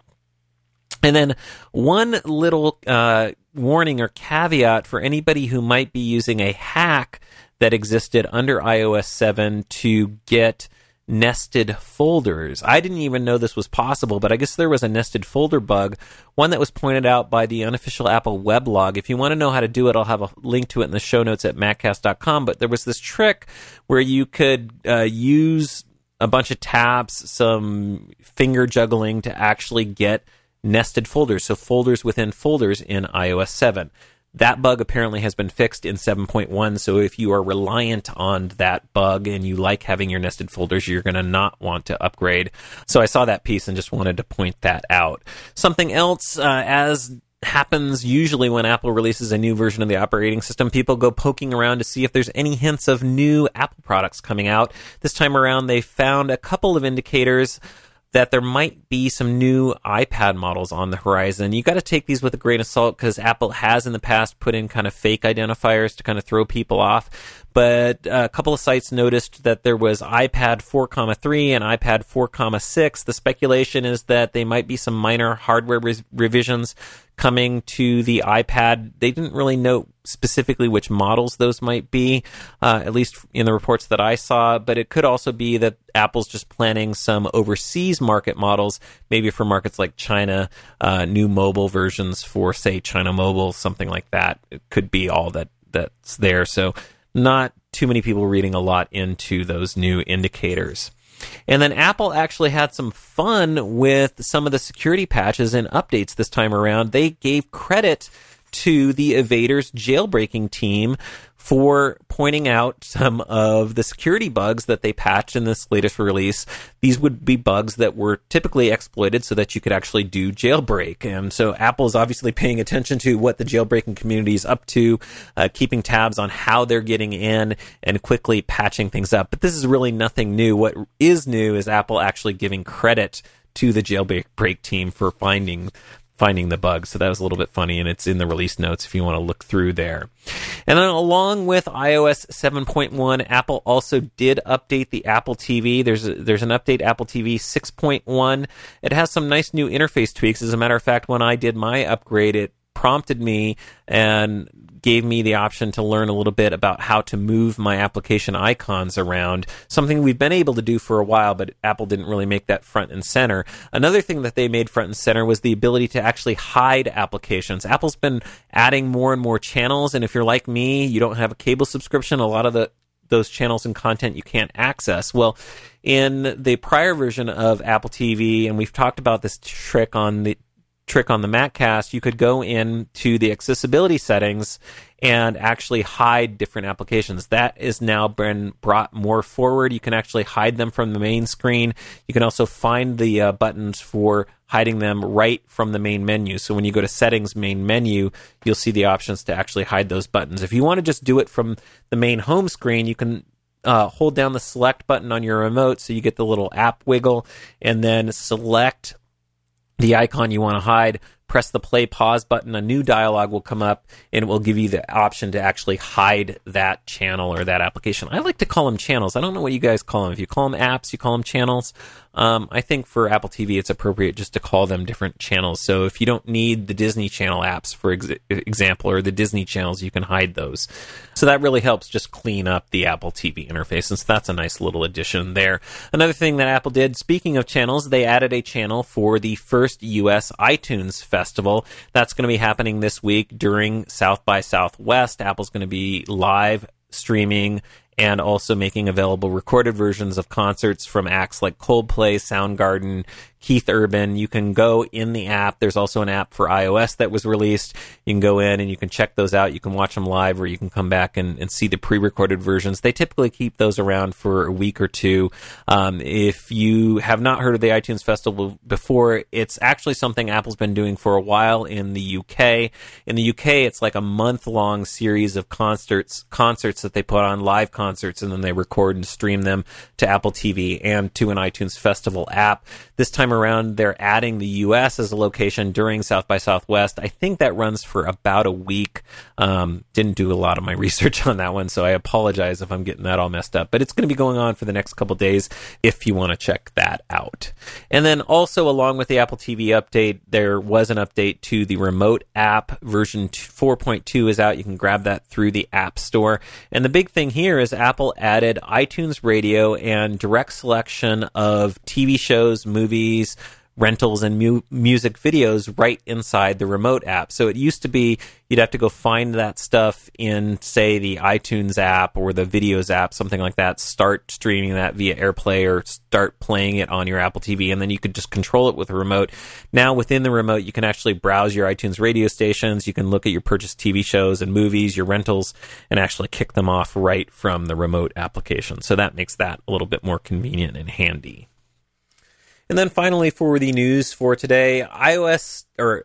And then one little uh, warning or caveat for anybody who might be using a hack that existed under iOS seven to get nested folders. I didn't even know this was possible, but I guess there was a nested folder bug, one that was pointed out by the unofficial Apple weblog. If you want to know how to do it, I'll have a link to it in the show notes at maccast dot com, but there was this trick where you could uh, use a bunch of taps, some finger juggling to actually get nested folders, so folders within folders in iOS seven. That bug apparently has been fixed in seven point one, so if you are reliant on that bug and you like having your nested folders, you're going to not want to upgrade. So I saw that piece and just wanted to point that out. Something else, uh, as happens usually when Apple releases a new version of the operating system, people go poking around to see if there's any hints of new Apple products coming out. This time around, they found a couple of indicators that there might be some new iPad models on the horizon. You got to take these with a grain of salt because Apple has in the past put in kind of fake identifiers to kind of throw people off. But a couple of sites noticed that there was iPad four point three and iPad four point six. The speculation is that they might be some minor hardware re- revisions coming to the iPad. They didn't really note specifically which models those might be, uh, at least in the reports that I saw, but it could also be that Apple's just planning some overseas market models, maybe for markets like China, uh, new mobile versions for, say, China Mobile, something like that. It could be all that that's there. So not too many people reading a lot into those new indicators. And then Apple actually had some fun with some of the security patches and updates this time around. They gave credit to the Evaders jailbreaking team for pointing out some of the security bugs that they patched in this latest release. These would be bugs that were typically exploited so that you could actually do jailbreak. And so Apple is obviously paying attention to what the jailbreaking community is up to, uh, keeping tabs on how they're getting in and quickly patching things up. But this is really nothing new. What is new is Apple actually giving credit to the jailbreak team for finding finding the bugs. So that was a little bit funny, and it's in the release notes if you want to look through there. And then along with iOS seven point one, Apple also did update the Apple T V. There's a, there's an update, Apple T V six point one. It has some nice new interface tweaks. As a matter of fact, when I did my upgrade, it prompted me and gave me the option to learn a little bit about how to move my application icons around, something we've been able to do for a while, but Apple didn't really make that front and center. Another thing that they made front and center was the ability to actually hide applications. Apple's been adding more and more channels, and if you're like me, you don't have a cable subscription, a lot of the those channels and content you can't access. Well, in the prior version of Apple T V, and we've talked about this trick on the trick on the MacCast, you could go into the accessibility settings and actually hide different applications. That is now been brought more forward. You can actually hide them from the main screen. You can also find the uh, buttons for hiding them right from the main menu. So when you go to settings main menu, you'll see the options to actually hide those buttons. If you want to just do it from the main home screen, you can uh, hold down the select button on your remote so you get the little app wiggle, and then select the icon you want to hide, press the play pause button, a new dialog will come up, and it will give you the option to actually hide that channel or that application. I like to call them channels. I don't know what you guys call them. If you call them apps, you call them channels. Um, I think for Apple T V, it's appropriate just to call them different channels. So if you don't need the Disney Channel apps, for ex- example, or the Disney channels, you can hide those. So that really helps just clean up the Apple T V interface, and so that's a nice little addition there. Another thing that Apple did, speaking of channels, they added a channel for the first U S iTunes Festival. That's going to be happening this week during South by Southwest. Apple's going to be live streaming and also making available recorded versions of concerts from acts like Coldplay, Soundgarden, Keith Urban. You can go in the app. There's also an app for iOS that was released. You can go in and you can check those out. You can watch them live, or you can come back and, and see the pre-recorded versions. They typically keep those around for a week or two. Um, if you have not heard of the iTunes Festival before, it's actually something Apple's been doing for a while in the U K. In the U K, it's like a month-long series of concerts, concerts that they put on, live concerts, and then they record and stream them to Apple T V and to an iTunes Festival app. This time around, they're adding the U S as a location during South by Southwest. I think that runs for about a week. Um, didn't do a lot of my research on that one, so I apologize if I'm getting that all messed up. But it's going to be going on for the next couple days if you want to check that out. And then also, along with the Apple T V update, there was an update to the Remote app. Version four point two is out. You can grab that through the App Store. And the big thing here is Apple added iTunes Radio and direct selection of T V shows, movies, rentals, and mu- music videos right inside the Remote app. So it used to be you'd have to go find that stuff in, say, the iTunes app or the Videos app, something like that, start streaming that via AirPlay or start playing it on your Apple T V, and then you could just control it with a remote. Now, within the remote, you can actually browse your iTunes radio stations, you can look at your purchased T V shows and movies, your rentals, and actually kick them off right from the Remote application. So that makes that a little bit more convenient and handy. And then finally, for the news for today, iOS, or,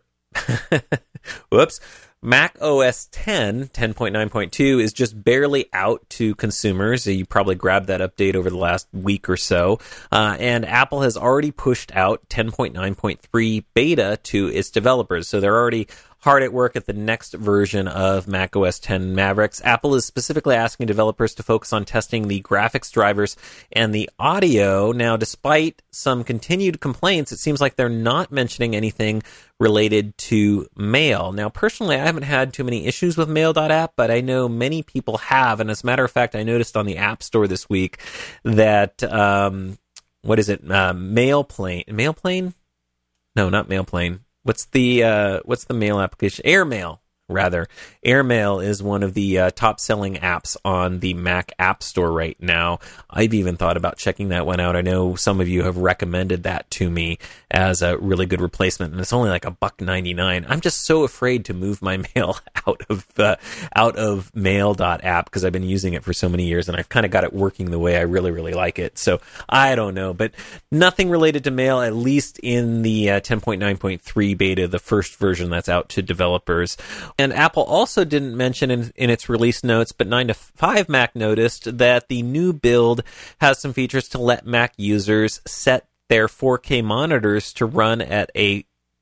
whoops, Mac O S ten, ten point nine point two, is just barely out to consumers. You probably grabbed that update over the last week or so. Uh, and Apple has already pushed out ten point nine point three beta to its developers. So they're already hard at work at the next version of Mac O S ten Mavericks. Apple is specifically asking developers to focus on testing the graphics drivers and the audio. Now, despite some continued complaints, it seems like they're not mentioning anything related to Mail. Now, personally, I haven't had too many issues with Mail.app, but I know many people have. And as a matter of fact, I noticed on the App Store this week that, um, what is it? Uh, Mailplane. Mailplane? No, not Mailplane. What's the uh, what's the mail application? Airmail, rather. Airmail is one of the uh, top-selling apps on the Mac App Store right now. I've even thought about checking that one out. I know some of you have recommended that to me as a really good replacement, and it's only like a buck ninety-nine. I'm just so afraid to move my mail out of uh, out of Mail.app because I've been using it for so many years, and I've kind of got it working the way I really, really like it. So I don't know, but nothing related to Mail, at least in the uh, ten point nine point three beta, the first version that's out to developers. And Apple also didn't mention in, in its release notes, but nine to five Mac noticed that the new build has some features to let Mac users set their four K monitors to run at a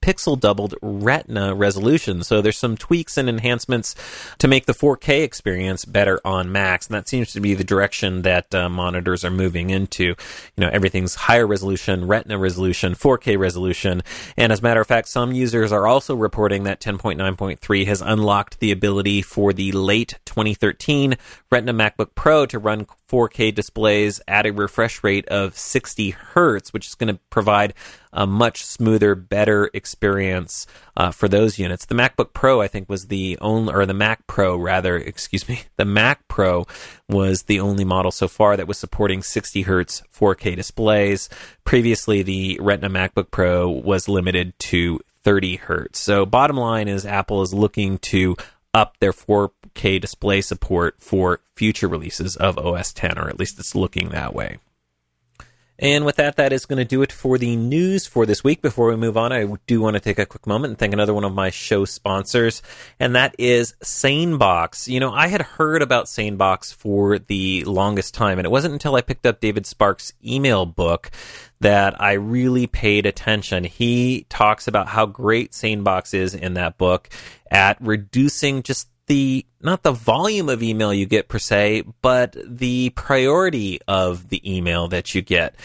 pixel doubled Retina resolution. So there's some tweaks and enhancements to make the four K experience better on Macs, and that seems to be the direction that uh, monitors are moving into. You know, everything's higher resolution, Retina resolution, four K resolution, and as a matter of fact, some users are also reporting that ten point nine point three has unlocked the ability for the late twenty thirteen Retina MacBook Pro to run four K displays at a refresh rate of sixty hertz, which is going to provide a much smoother, better experience uh, for those units. The MacBook Pro, I think, was the only, or the Mac Pro, rather, excuse me, the Mac Pro was the only model so far that was supporting sixty hertz four K displays. Previously, the Retina MacBook Pro was limited to thirty hertz. So bottom line is Apple is looking to up their four K display support for future releases of O S ten, or at least it's looking that way. And with that, that is going to do it for the news for this week. Before we move on, I do want to take a quick moment and thank another one of my show sponsors, and that is SaneBox. You know, I had heard about SaneBox for the longest time, and it wasn't until I picked up David Sparks' email book that I really paid attention. He talks about how great SaneBox is in that book at reducing just the, not the volume of email you get per se, but the priority of the email that you get.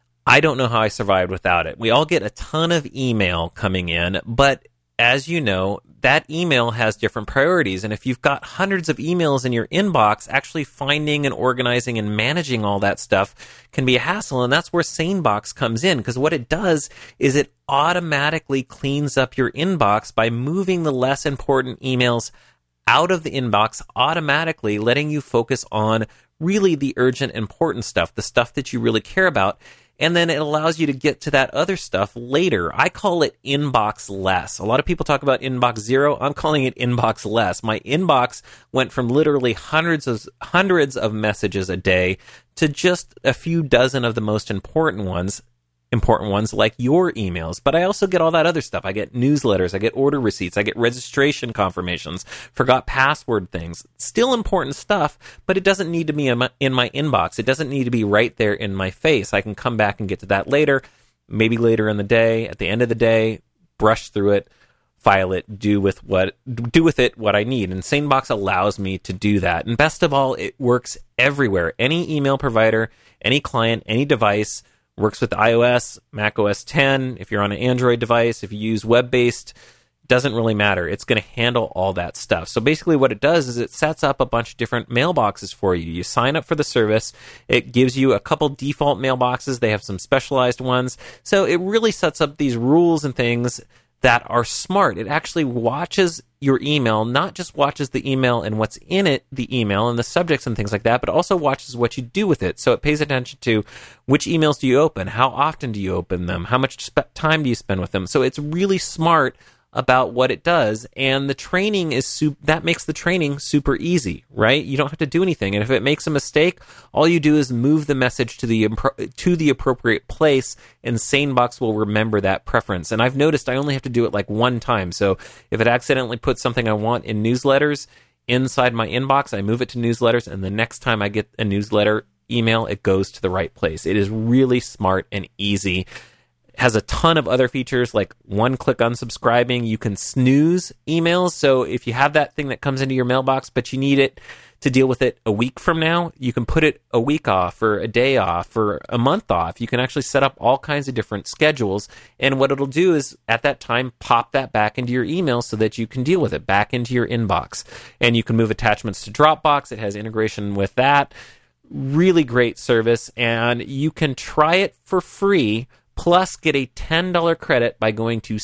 I don't know how I survived without it. We all get a ton of email coming in, but as you know, that email has different priorities. And if you've got hundreds of emails in your inbox, actually finding and organizing and managing all that stuff can be a hassle. And that's where SaneBox comes in, because what it does is it automatically cleans up your inbox by moving the less important emails out of the inbox automatically, letting you focus on really the urgent, important stuff, the stuff that you really care about. And then it allows you to get to that other stuff later. I call it inbox less. A lot of people talk about inbox zero. I'm calling it inbox less. My inbox went from literally hundreds of hundreds of messages a day to just a few dozen of the most important ones. important ones like your emails, but I also get all that other stuff. I get newsletters, I get order receipts, I get registration confirmations, forgot password things. Still important stuff, but it doesn't need to be in my, in my inbox. It doesn't need to be right there in my face. I can come back and get to that later, maybe later in the day, at the end of the day, brush through it, file it, do with what do with it what I need. And SaneBox allows me to do that. And best of all, it works everywhere. Any email provider, any client, any device. Works with iOS, Mac O S ten. If you're on an Android device, if you use web-based, doesn't really matter. It's going to handle all that stuff. So basically what it does is it sets up a bunch of different mailboxes for you. You sign up for the service. It gives you a couple default mailboxes. They have some specialized ones. So it really sets up these rules and things that are smart. It actually watches your email, not just watches the email and what's in it, the email and the subjects and things like that, but also watches what you do with it. So it pays attention to which emails do you open, how often do you open them, how much sp- time do you spend with them. So it's really smart about what it does, and the training is su- that makes the training super easy, right? You don't have to do anything, and if it makes a mistake, all you do is move the message to the impro- to the appropriate place, and SaneBox will remember that preference. And I've noticed I only have to do it like one time. So if it accidentally puts something I want in newsletters inside my inbox, I move it to newsletters, and the next time I get a newsletter email, it goes to the right place. It is really smart and easy. Has a ton of other features like one-click unsubscribing. You can snooze emails. So if you have that thing that comes into your mailbox, but you need it to deal with it a week from now, you can put it a week off or a day off or a month off. You can actually set up all kinds of different schedules. And what it'll do is at that time, pop that back into your email so that you can deal with it back into your inbox. And you can move attachments to Dropbox. It has integration with that. Really great service. And you can try it for free. Plus, get a ten dollars credit by going to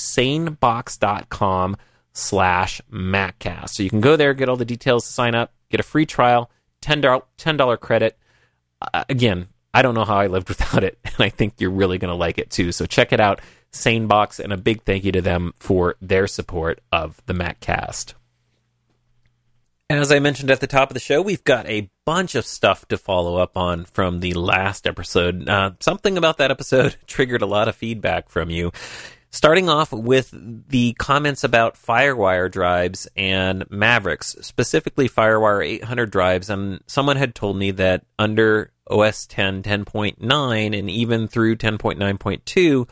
sanebox.com slash MacCast. So you can go there, get all the details to sign up, get a free trial, ten dollars credit. Uh, again, I don't know how I lived without it, and I think you're really going to like it too. So check it out, SaneBox, and a big thank you to them for their support of the MacCast. As I mentioned at the top of the show, we've got a bunch of stuff to follow up on from the last episode. Uh, something about that episode triggered a lot of feedback from you. Starting off with the comments about FireWire drives and Mavericks, specifically FireWire eight hundred drives. And someone had told me that under O S ten ten point nine and even through ten point nine point two,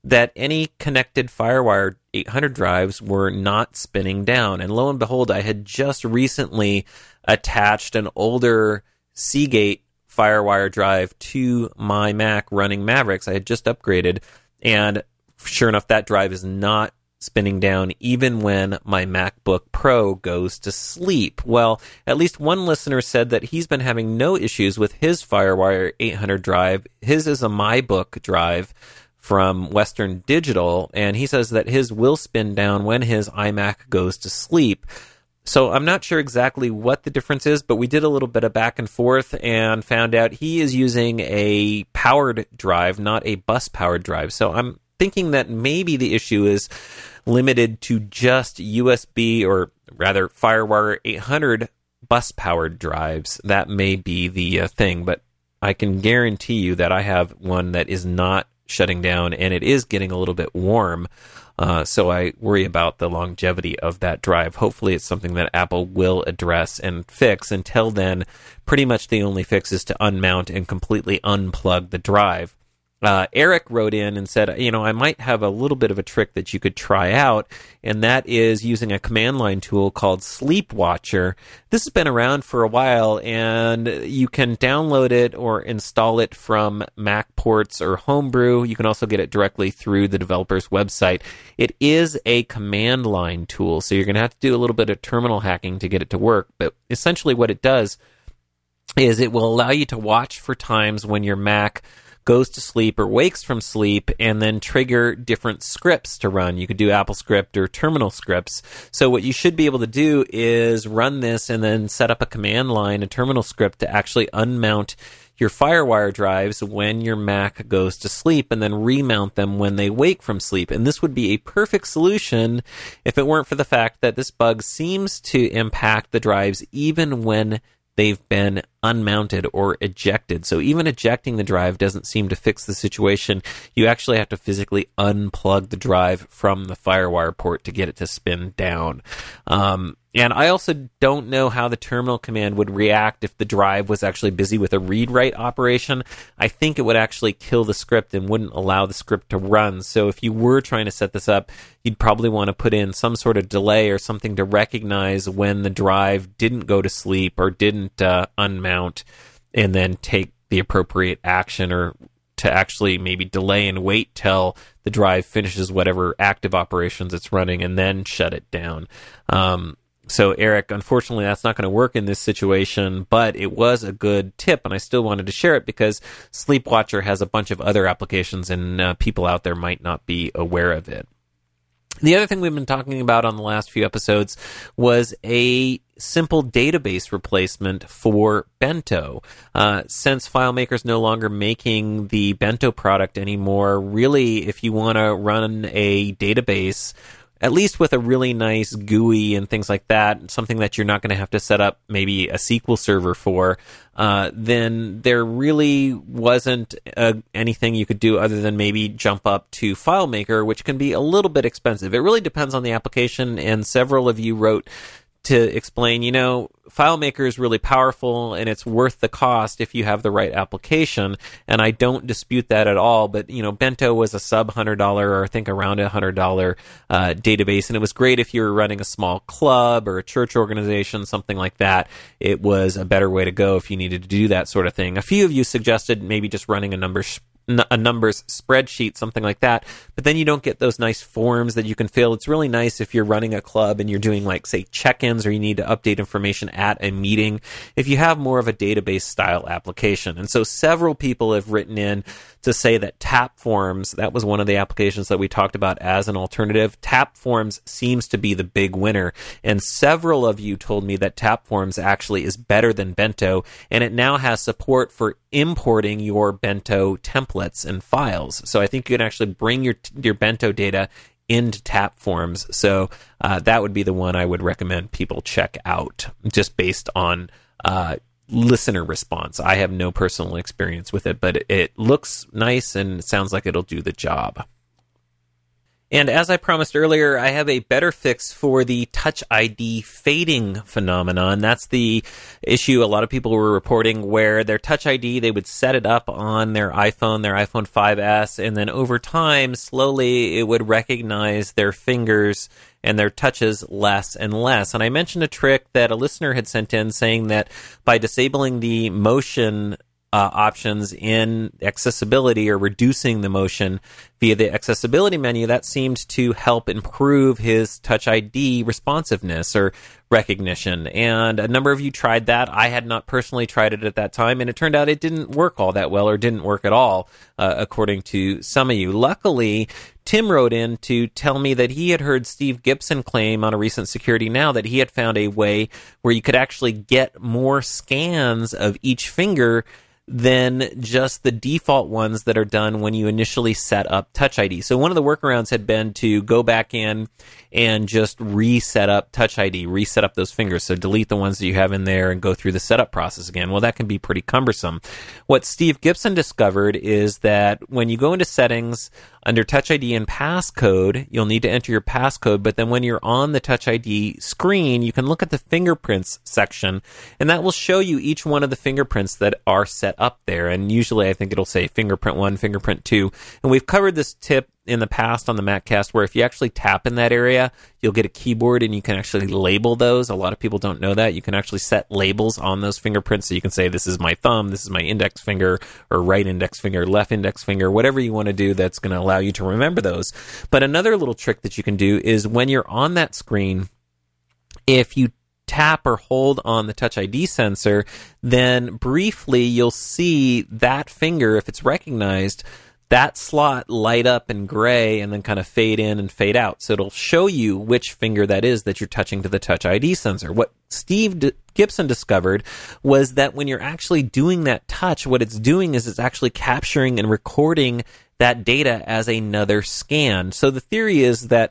that any connected FireWire eight hundred drives were not spinning down. And lo and behold, I had just recently attached an older Seagate FireWire drive to my Mac running Mavericks. I had just upgraded, and sure enough, that drive is not spinning down even when my MacBook Pro goes to sleep. Well, at least one listener said that he's been having no issues with his FireWire eight hundred drive. His is a MyBook drive from Western Digital, and he says that his will spin down when his iMac goes to sleep. So I'm not sure exactly what the difference is, but we did a little bit of back and forth and found out he is using a powered drive, not a bus-powered drive. So I'm thinking that maybe the issue is limited to just U S B, or rather FireWire eight hundred bus-powered drives. That may be the uh, thing, but I can guarantee you that I have one that is not shutting down, and it is getting a little bit warm. Uh, so I worry about the longevity of that drive. Hopefully it's something that Apple will address and fix. Until then, pretty much the only fix is to unmount and completely unplug the drive. Uh, Eric wrote in and said, you know, I might have a little bit of a trick that you could try out, and that is using a command line tool called Sleepwatcher. This has been around for a while, and you can download it or install it from MacPorts or Homebrew. You can also get it directly through the developer's website. It is a command line tool, so you're going to have to do a little bit of terminal hacking to get it to work, but essentially what it does is it will allow you to watch for times when your Mac goes to sleep or wakes from sleep, and then trigger different scripts to run. You could do AppleScript or terminal scripts. So what you should be able to do is run this and then set up a command line, a terminal script to actually unmount your FireWire drives when your Mac goes to sleep, and then remount them when they wake from sleep. And this would be a perfect solution if it weren't for the fact that this bug seems to impact the drives even when they've been unmounted or ejected. So even ejecting the drive doesn't seem to fix the situation. You actually have to physically unplug the drive from the FireWire port to get it to spin down. Um, and I also don't know how the terminal command would react if the drive was actually busy with a read-write operation. I think it would actually kill the script and wouldn't allow the script to run. So if you were trying to set this up, you'd probably want to put in some sort of delay or something to recognize when the drive didn't go to sleep or didn't uh, unmount, and then take the appropriate action, or to actually maybe delay and wait till the drive finishes whatever active operations it's running and then shut it down. Um, so, Eric, unfortunately, that's not going to work in this situation, but it was a good tip, and I still wanted to share it because Sleepwatcher has a bunch of other applications, and uh, people out there might not be aware of it. The other thing we've been talking about on the last few episodes was a simple database replacement for Bento. Uh, since FileMaker's no longer making the Bento product anymore, really, if you want to run a database, at least with a really nice G U I and things like that, something that you're not going to have to set up maybe a S Q L server for, uh, then there really wasn't uh, anything you could do other than maybe jump up to FileMaker, which can be a little bit expensive. It really depends on the application, and several of you wrote to explain, you know, FileMaker is really powerful and it's worth the cost if you have the right application, and I don't dispute that at all, but, you know, Bento was a sub one hundred dollars, or I think around a one hundred dollars uh, database, and it was great if you were running a small club or a church organization, something like that. It was a better way to go if you needed to do that sort of thing. A few of you suggested maybe just running a number sh- a numbers spreadsheet, something like that, but then you don't get those nice forms that you can fill. It's really nice if you're running a club and you're doing, like, say, check-ins, or you need to update information at a meeting, if you have more of a database style application. And so several people have written in to say that Tapforms, that was one of the applications that we talked about as an alternative. Tapforms seems to be the big winner, and several of you told me that Tapforms actually is better than Bento, and it now has support for importing your Bento templates and files. So I think you can actually bring your your Bento data into Tapforms. So uh, that would be the one I would recommend people check out, just based on uh, listener response. I have no personal experience with it, but it, it looks nice and sounds like it'll do the job. And as I promised earlier, I have a better fix for the Touch I D fading phenomenon. That's the issue a lot of people were reporting where their Touch I D, they would set it up on their iPhone, their iPhone five S, and then over time, slowly, it would recognize their fingers and their touches less and less. And I mentioned a trick that a listener had sent in saying that by disabling the motion Uh, options in accessibility or reducing the motion via the accessibility menu, that seemed to help improve his Touch I D responsiveness or recognition. And a number of you tried that. I had not personally tried it at that time, and it turned out it didn't work all that well or didn't work at all, uh, according to some of you. Luckily, Tim wrote in to tell me that he had heard Steve Gibson claim on a recent Security Now that he had found a way where you could actually get more scans of each finger than just the default ones that are done when you initially set up Touch I D. So one of the workarounds had been to go back in and just reset up Touch I D, reset up those fingers. So delete the ones that you have in there and go through the setup process again. Well, that can be pretty cumbersome. What Steve Gibson discovered is that when you go into settings under Touch I D and passcode, you'll need to enter your passcode, but then when you're on the Touch I D screen, you can look at the fingerprints section, and that will show you each one of the fingerprints that are set up there. And usually I think it'll say fingerprint one, fingerprint two. And we've covered this tip in the past on the MacCast where if you actually tap in that area, you'll get a keyboard and you can actually label those. A lot of people don't know that. You can actually set labels on those fingerprints, so you can say this is my thumb, this is my index finger, or right index finger, left index finger, whatever you want to do that's going to allow you to remember those. But another little trick that you can do is when you're on that screen, if you tap or hold on the Touch I D sensor, then briefly you'll see that finger, if it's recognized, that slot light up in gray and then kind of fade in and fade out. So it'll show you which finger that is that you're touching to the Touch I D sensor. What Steve D- Gibson discovered was that when you're actually doing that touch, what it's doing is it's actually capturing and recording that data as another scan. So the theory is that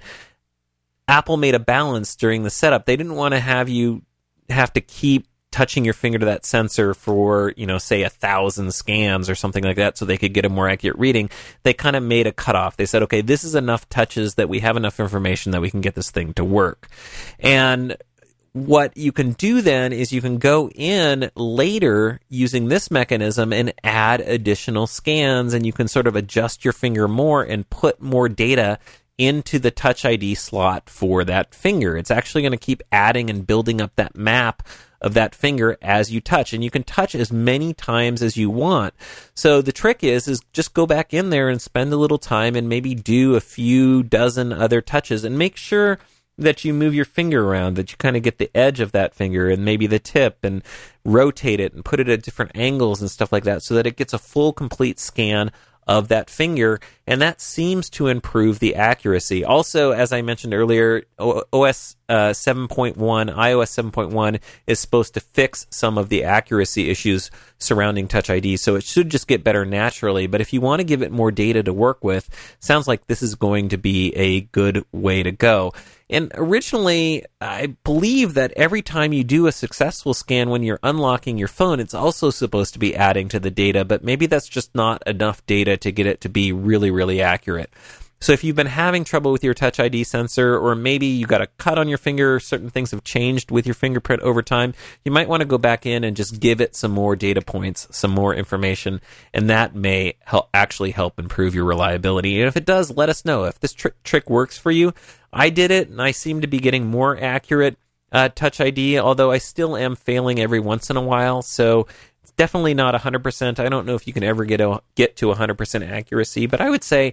Apple made a balance during the setup. They didn't want to have you have to keep touching your finger to that sensor for, you know, say a thousand scans or something like that so they could get a more accurate reading. They kind of made a cutoff. They said, okay, this is enough touches that we have enough information that we can get this thing to work. And what you can do then is you can go in later using this mechanism and add additional scans, and you can sort of adjust your finger more and put more data into the Touch I D slot for that finger. It's actually going to keep adding and building up that map of that finger as you touch, and you can touch as many times as you want. So the trick is is just go back in there and spend a little time and maybe do a few dozen other touches, and make sure that you move your finger around, that you kind of get the edge of that finger and maybe the tip, and rotate it and put it at different angles and stuff like that so that it gets a full complete scan of that finger, and that seems to improve the accuracy. Also, as I mentioned earlier, O S uh, seven point one, iOS seven point one is supposed to fix some of the accuracy issues surrounding Touch I D, so it should just get better naturally. But if you want to give it more data to work with, sounds like this is going to be a good way to go. And originally, I believe that every time you do a successful scan when you're unlocking your phone, it's also supposed to be adding to the data, but maybe that's just not enough data to get it to be really, really accurate. So if you've been having trouble with your Touch I D sensor, or maybe you got a cut on your finger, certain things have changed with your fingerprint over time, you might want to go back in and just give it some more data points, some more information, and that may help actually help improve your reliability. And if it does, let us know. If this tr- trick works for you, I did it, and I seem to be getting more accurate uh, Touch I D, although I still am failing every once in a while, so it's definitely not one hundred percent. I don't know if you can ever get a, get to one hundred percent accuracy, but I would say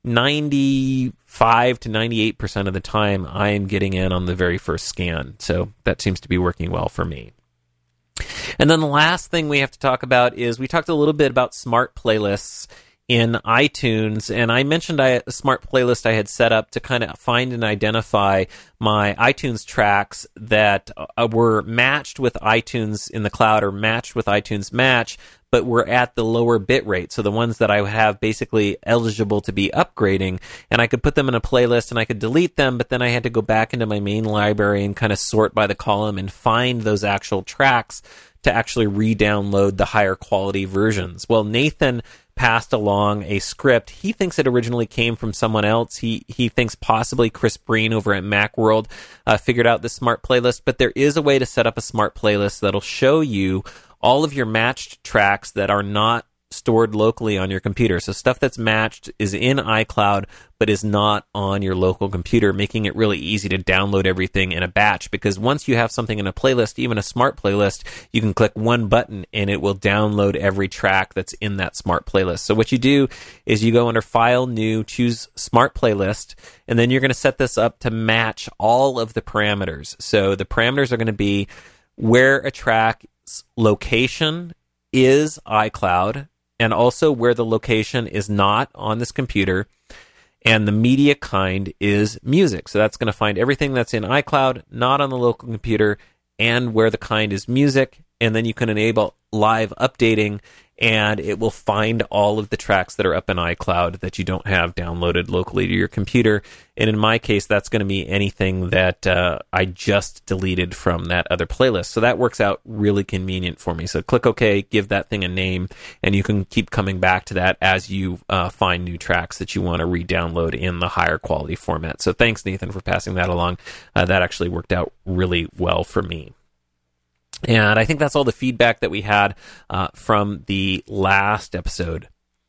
ninety-five to ninety-eight percent of the time I am getting in on the very first scan, so that seems to be working well for me. And then the last thing we have to talk about is we talked a little bit about smart playlists in iTunes, and I mentioned I, a smart playlist I had set up to kind of find and identify my iTunes tracks that uh, were matched with iTunes in the cloud or matched with iTunes Match, but were at the lower bit rate. So the ones that I would have basically eligible to be upgrading, and I could put them in a playlist and I could delete them, but then I had to go back into my main library and kind of sort by the column and find those actual tracks to actually re-download the higher quality versions. Well, Nathan passed along a script. He thinks it originally came from someone else. He he thinks possibly Chris Breen over at Macworld uh, figured out the smart playlist, but there is a way to set up a smart playlist that'll show you all of your matched tracks that are not stored locally on your computer. So stuff that's matched is in iCloud, but is not on your local computer, making it really easy to download everything in a batch. Because once you have something in a playlist, even a smart playlist, you can click one button and it will download every track that's in that smart playlist. So what you do is you go under File, New, choose Smart Playlist, and then you're going to set this up to match all of the parameters. So the parameters are going to be where a track's location is iCloud, and also where the location is not on this computer, and the media kind is music. So that's going to find everything that's in iCloud, not on the local computer, and where the kind is music, and then you can enable live updating, and it will find all of the tracks that are up in iCloud that you don't have downloaded locally to your computer. And in my case, that's going to be anything that uh, I just deleted from that other playlist. So that works out really convenient for me. So click OK, give that thing a name, and you can keep coming back to that as you uh, find new tracks that you want to re-download in the higher quality format. So thanks, Nathan, for passing that along. Uh, that actually worked out really well for me. And I think that's all the feedback that we had uh, from the last episode.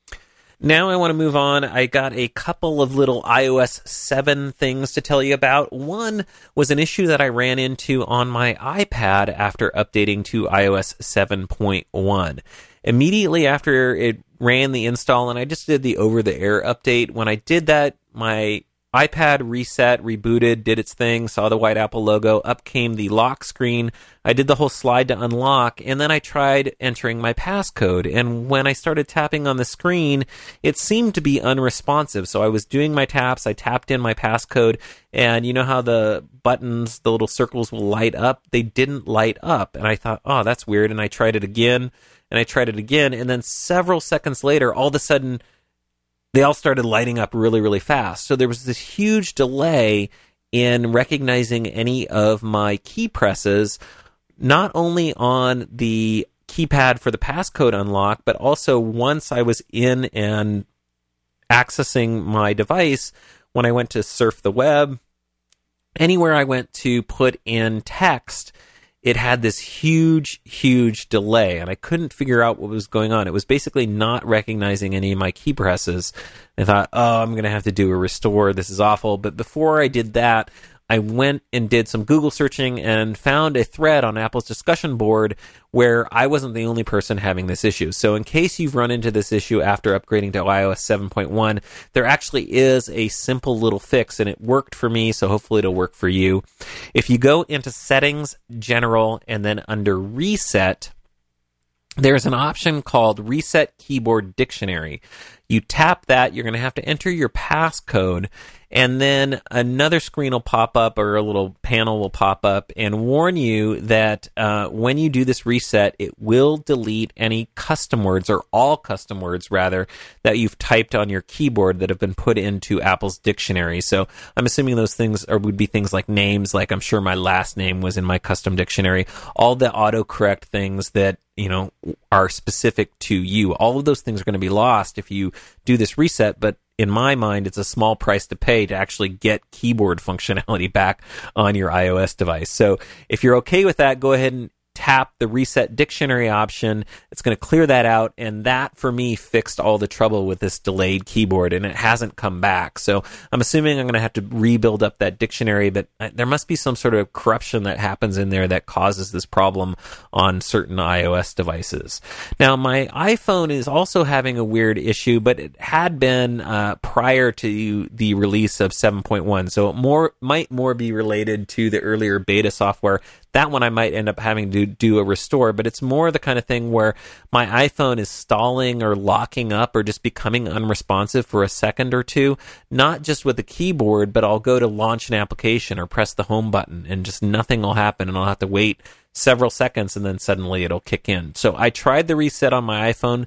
Now I want to move on. I got a couple of little i O S seven things to tell you about. One was an issue that I ran into on my iPad after updating to i O S seven point one. Immediately after it ran the install, and I just did the over-the-air update, when I did that, my iPad reset, rebooted, did its thing, saw the white Apple logo, up came the lock screen. I did the whole slide to unlock, and then I tried entering my passcode. And when I started tapping on the screen, it seemed to be unresponsive. So I was doing my taps, I tapped in my passcode, and you know how the buttons, the little circles will light up? They didn't light up. And I thought, oh, that's weird. And I tried it again, and I tried it again, and then several seconds later, all of a sudden, they all started lighting up really, really fast. So there was this huge delay in recognizing any of my key presses, not only on the keypad for the passcode unlock, but also once I was in and accessing my device, when I went to surf the web, anywhere I went to put in text, it had this huge, huge delay, and I couldn't figure out what was going on. It was basically not recognizing any of my key presses. I thought, oh, I'm going to have to do a restore. This is awful. But before I did that, I went and did some Google searching and found a thread on Apple's discussion board where I wasn't the only person having this issue. So in case you've run into this issue after upgrading to i O S seven point one, there actually is a simple little fix, and it worked for me, so hopefully it'll work for you. If you go into Settings, General, and then under Reset, there's an option called Reset Keyboard Dictionary. You tap that, you're going to have to enter your passcode, and then another screen will pop up, or a little panel will pop up and warn you that uh, when you do this reset, it will delete any custom words, or all custom words rather, that you've typed on your keyboard that have been put into Apple's dictionary. So I'm assuming those things are, would be things like names, like I'm sure my last name was in my custom dictionary, all the autocorrect things that, you know, are specific to you. All of those things are going to be lost if you do this reset, but in my mind, it's a small price to pay to actually get keyboard functionality back on your iOS device. So if you're okay with that, go ahead and tap the Reset Dictionary option. It's going to clear that out, and that, for me, fixed all the trouble with this delayed keyboard, and it hasn't come back. So I'm assuming I'm going to have to rebuild up that dictionary, but there must be some sort of corruption that happens in there that causes this problem on certain iOS devices. Now, my iPhone is also having a weird issue, but it had been uh, prior to the release of seven point one, so it more might more be related to the earlier beta software. That one I might end up having to do a restore, but it's more the kind of thing where my iPhone is stalling or locking up or just becoming unresponsive for a second or two, not just with the keyboard, but I'll go to launch an application or press the home button and just nothing will happen, and I'll have to wait several seconds and then suddenly it'll kick in. So I tried the reset on my iPhone.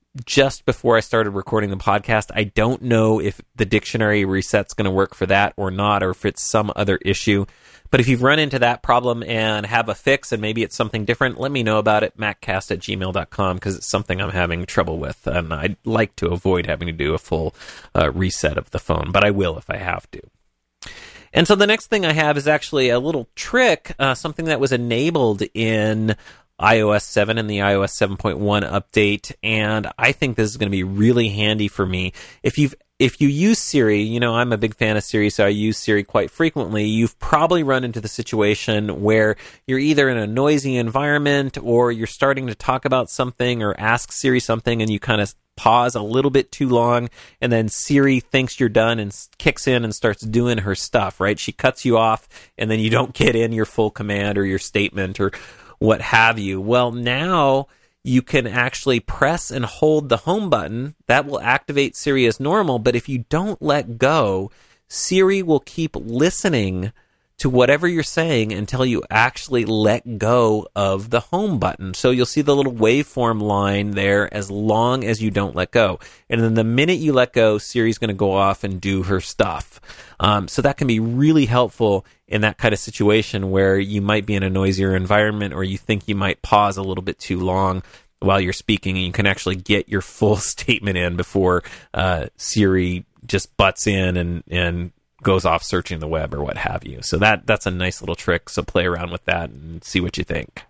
just before I started recording the podcast. I don't know if the dictionary reset's going to work for that or not, or if it's some other issue. But if you've run into that problem and have a fix, and maybe it's something different, let me know about it, maccast at gmail dot com, because it's something I'm having trouble with, and I'd like to avoid having to do a full uh, reset of the phone, but I will if I have to. And so the next thing I have is actually a little trick, uh, something that was enabled in i O S seven and the i O S seven point one update, and I think this is going to be really handy for me. If you've If you use Siri, you know, I'm a big fan of Siri, so I use Siri quite frequently. You've probably run into the situation where you're either in a noisy environment or you're starting to talk about something or ask Siri something, and you kind of pause a little bit too long, and then Siri thinks you're done and kicks in and starts doing her stuff, right? She cuts you off, and then you don't get in your full command or your statement or what have you. Well, now you can actually press and hold the home button. That will activate Siri as normal, but if you don't let go, Siri will keep listening to whatever you're saying until you actually let go of the home button. So you'll see the little waveform line there as long as you don't let go. And then the minute you let go, Siri's going to go off and do her stuff. Um, so that can be really helpful in that kind of situation where you might be in a noisier environment, or you think you might pause a little bit too long while you're speaking, and you can actually get your full statement in before uh, Siri just butts in and, and goes off searching the web or what have you. So that that's a nice little trick. So play around with that and see what you think.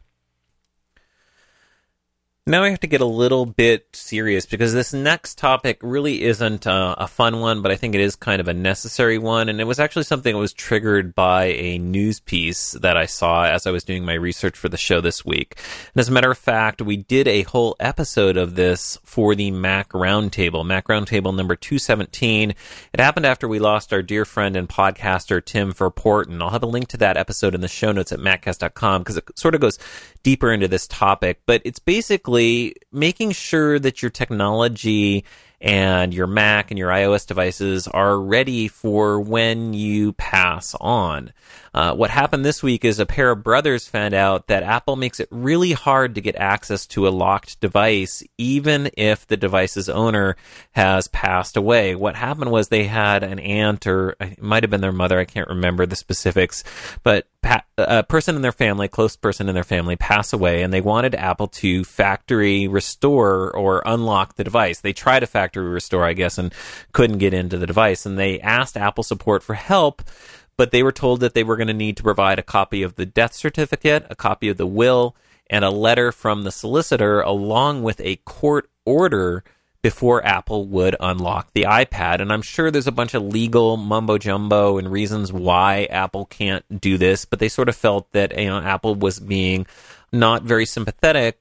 Now I have to get a little bit serious, because this next topic really isn't uh, a fun one, but I think it is kind of a necessary one. And it was actually something that was triggered by a news piece that I saw as I was doing my research for the show this week. And as a matter of fact, we did a whole episode of this for the Mac Roundtable, Mac Roundtable number two seventeen. It happened after we lost our dear friend and podcaster, Tim Verpoorten. And I'll have a link to that episode in the show notes at maccast dot com, because it sort of goes deeper into this topic. But it's basically making sure that your technology and your Mac and your iOS devices are ready for when you pass on. Uh, what happened this week is a pair of brothers found out that Apple makes it really hard to get access to a locked device, even if the device's owner has passed away. What happened was they had an aunt, or it might have been their mother, I can't remember the specifics, but a person in their family, a close person in their family, pass away, and they wanted Apple to factory restore or unlock the device. They tried to factory restore, I guess, and couldn't get into the device, and they asked Apple support for help, but they were told that they were going to need to provide a copy of the death certificate, a copy of the will, and a letter from the solicitor, along with a court order before Apple would unlock the iPad. And I'm sure there's a bunch of legal mumbo-jumbo and reasons why Apple can't do this, but they sort of felt that, you know, Apple was being not very sympathetic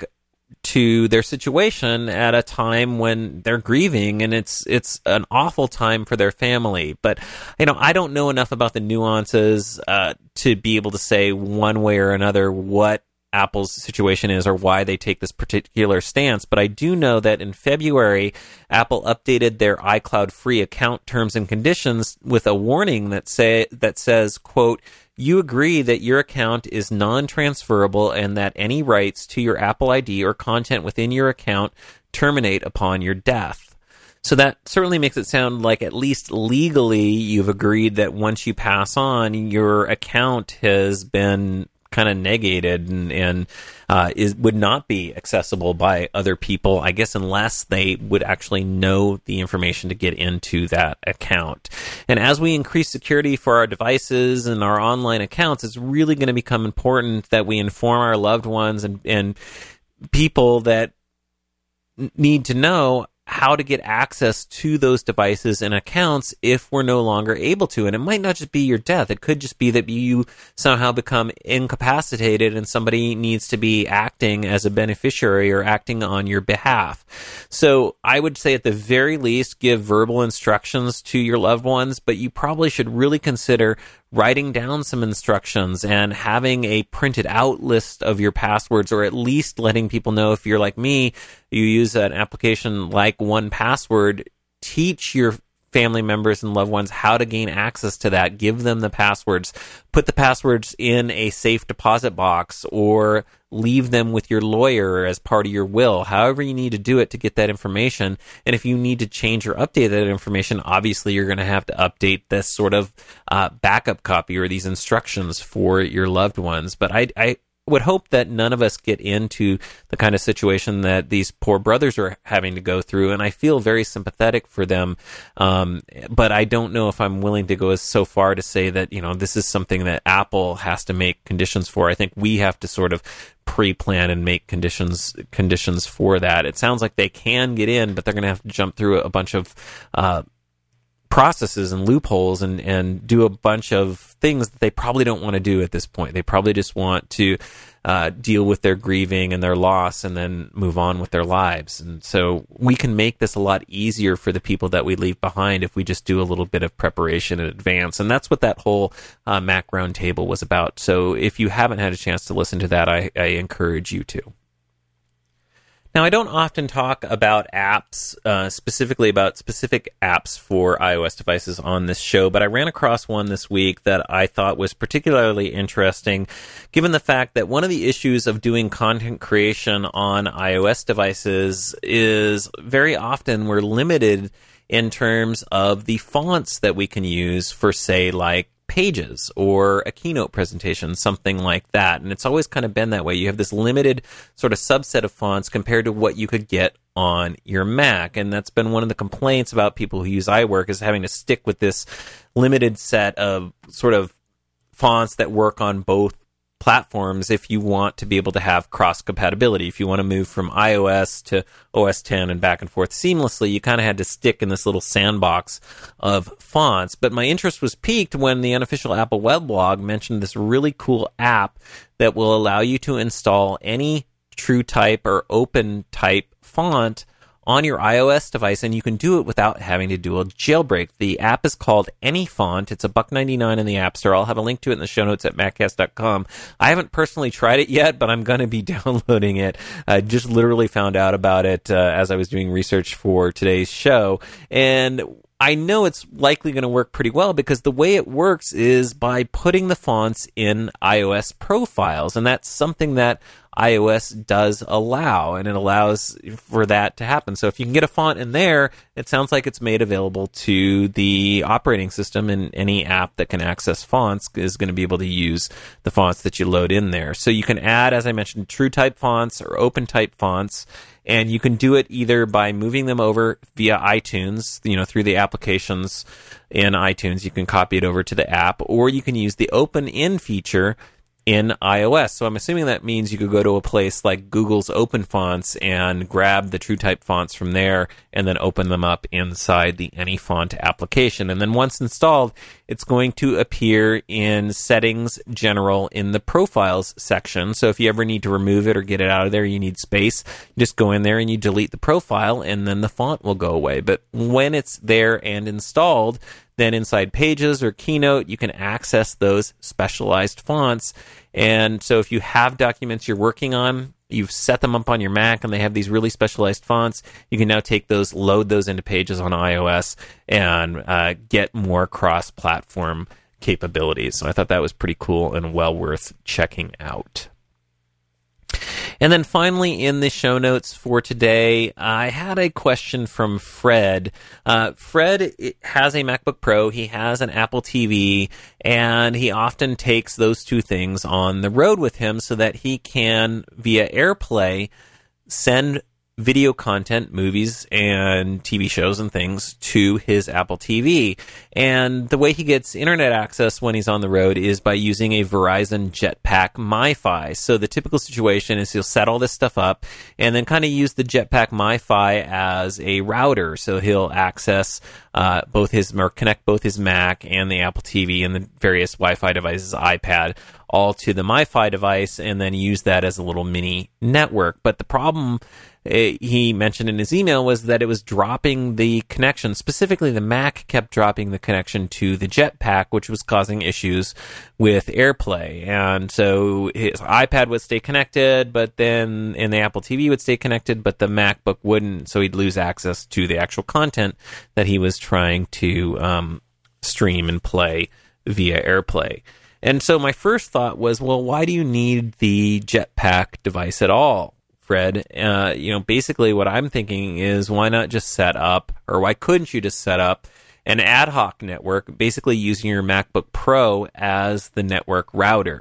to their situation at a time when they're grieving, and it's it's an awful time for their family. But, you know, I don't know enough about the nuances uh, to be able to say one way or another what Apple's situation is or why they take this particular stance, but I do know that in February, Apple updated their iCloud free account terms and conditions with a warning that say that says, quote, "You agree that your account is non-transferable and that any rights to your Apple I D or content within your account terminate upon your death." So that certainly makes it sound like at least legally you've agreed that once you pass on, your account has been kind of negated and, and uh, is would not be accessible by other people, I guess, unless they would actually know the information to get into that account. And as we increase security for our devices and our online accounts, it's really going to become important that we inform our loved ones and, and people that need to know how to get access to those devices and accounts if we're no longer able to. And it might not just be your death. It could just be that you somehow become incapacitated and somebody needs to be acting as a beneficiary or acting on your behalf. So I would say at the very least, give verbal instructions to your loved ones, but you probably should really consider writing down some instructions and having a printed out list of your passwords, or at least letting people know, if you're like me, you use an application like one Password, teach your family members and loved ones how to gain access to that. Give them the passwords. Put the passwords in a safe deposit box, or leave them with your lawyer as part of your will. However you need to do it to get that information. And if you need to change or update that information, obviously you're going to have to update this sort of uh, backup copy or these instructions for your loved ones. But I, I would hope that none of us get into the kind of situation that these poor brothers are having to go through, and I feel very sympathetic for them. Um, but I don't know if I'm willing to go so far to say that, you know, this is something that Apple has to make conditions for. I think we have to sort of pre-plan and make conditions conditions for that. It sounds like they can get in, but they're going to have to jump through a bunch of uh, processes and loopholes and, and do a bunch of things that they probably don't want to do at this point. They probably just want to uh, deal with their grieving and their loss and then move on with their lives. And so we can make this a lot easier for the people that we leave behind if we just do a little bit of preparation in advance. And that's what that whole uh, Mac Roundtable was about. So if you haven't had a chance to listen to that, I, I encourage you to. Now, I don't often talk about apps, uh, specifically about specific apps for iOS devices on this show, but I ran across one this week that I thought was particularly interesting, given the fact that one of the issues of doing content creation on iOS devices is very often we're limited in terms of the fonts that we can use for, say, like Pages or a keynote presentation, something like that. And it's always kind of been that way. You have this limited sort of subset of fonts compared to what you could get on your Mac. And that's been one of the complaints about people who use iWork, is having to stick with this limited set of sort of fonts that work on both platforms if you want to be able to have cross-compatibility. If you want to move from iOS to O S ten and back and forth seamlessly, you kind of had to stick in this little sandbox of fonts. But my interest was piqued when the unofficial Apple weblog mentioned this really cool app that will allow you to install any TrueType or OpenType font on your iOS device, and you can do it without having to do a jailbreak. The app is called AnyFont. It's a buck ninety-nine in the App Store. I'll have a link to it in the show notes at maccast dot com. I haven't personally tried it yet, but I'm going to be downloading it. I just literally found out about it uh, as I was doing research for today's show, and I know it's likely going to work pretty well because the way it works is by putting the fonts in iOS profiles, and that's something that iOS does allow, and it allows for that to happen. So if you can get a font in there, it sounds like it's made available to the operating system, and any app that can access fonts is going to be able to use the fonts that you load in there. So you can add, as I mentioned, TrueType fonts or OpenType fonts, and you can do it either by moving them over via iTunes, you know, through the applications in iTunes. You can copy it over to the app, or you can use the Open In feature in iOS. So I'm assuming that means you could go to a place like Google's Open Fonts and grab the TrueType fonts from there and then open them up inside the AnyFont application. And then once installed, it's going to appear in Settings General in the Profiles section. So if you ever need to remove it or get it out of there, you need space, you just go in there and you delete the profile, and then the font will go away. But when it's there and installed, then inside Pages or Keynote, you can access those specialized fonts. And so if you have documents you're working on, you've set them up on your Mac, and they have these really specialized fonts, you can now take those, load those into Pages on iOS, and uh, get more cross-platform capabilities. So I thought that was pretty cool and well worth checking out. And then finally, in the show notes for today, I had a question from Fred. Uh, Fred has a MacBook Pro, he has an Apple T V, and he often takes those two things on the road with him so that he can, via AirPlay, send video content, movies and T V shows and things to his Apple T V. And the way he gets internet access when he's on the road is by using a Verizon Jetpack MiFi. So the typical situation is he'll set all this stuff up and then kind of use the Jetpack MiFi as a router. So he'll access uh, both his, or connect both his Mac and the Apple T V and the various Wi-Fi devices, iPad, all to the MiFi device, and then use that as a little mini network. But the problem it, he mentioned in his email was that it was dropping the connection. Specifically, the Mac kept dropping the connection to the Jetpack, which was causing issues with AirPlay. And so his iPad would stay connected, but then and the Apple T V would stay connected, but the MacBook wouldn't. So he'd lose access to the actual content that he was trying to um, stream and play via AirPlay. And so my first thought was, well, why do you need the Jetpack device at all, Fred? Uh, you know, basically what I'm thinking is, why not just set up, or why couldn't you just set up an ad hoc network, basically using your MacBook Pro as the network router?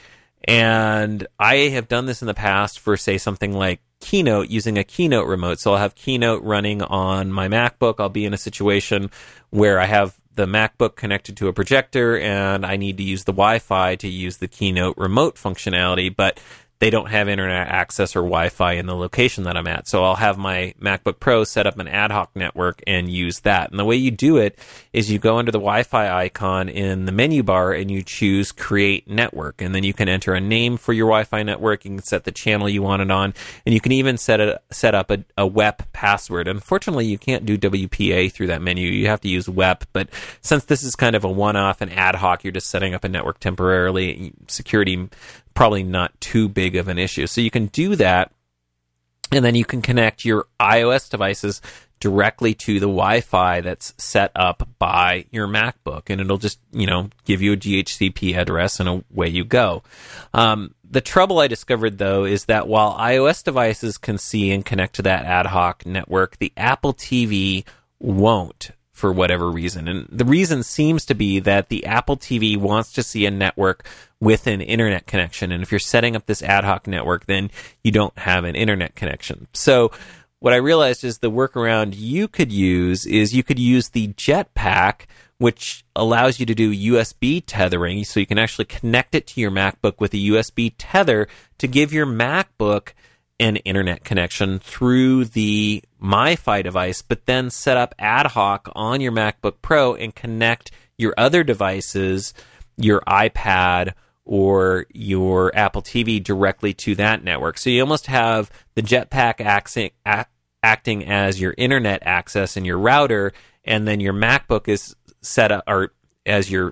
And I have done this in the past for, say, something like Keynote, using a Keynote remote. So I'll have Keynote running on my MacBook. I'll be in a situation where I have the MacBook connected to a projector and I need to use the Wi-Fi to use the Keynote remote functionality, but they don't have internet access or Wi-Fi in the location that I'm at. So I'll have my MacBook Pro set up an ad hoc network and use that. And the way you do it is you go under the Wi-Fi icon in the menu bar and you choose Create Network. And then you can enter a name for your Wi-Fi network. You can set the channel you want it on. And you can even set a, set up a, a W E P password. Unfortunately, you can't do W P A through that menu. You have to use W E P. But since this is kind of a one-off and ad hoc, you're just setting up a network temporarily, security probably not too big of an issue. So you can do that, and then you can connect your iOS devices directly to the Wi-Fi that's set up by your MacBook, and it'll just, you know, give you a D H C P address, and away you go. Um, the trouble I discovered, though, is that while iOS devices can see and connect to that ad hoc network, the Apple T V won't, for whatever reason. And the reason seems to be that the Apple T V wants to see a network with an internet connection. And if you're setting up this ad hoc network, then you don't have an internet connection. So what I realized is the workaround you could use is you could use the Jetpack, which allows you to do U S B tethering. So you can actually connect it to your MacBook with a U S B tether to give your MacBook an internet connection through the MiFi device, but then set up ad hoc on your MacBook Pro and connect your other devices, your iPad or your Apple T V, directly to that network. So you almost have the Jetpack acting, acting as your internet access and your router, and then your MacBook is set up, or as your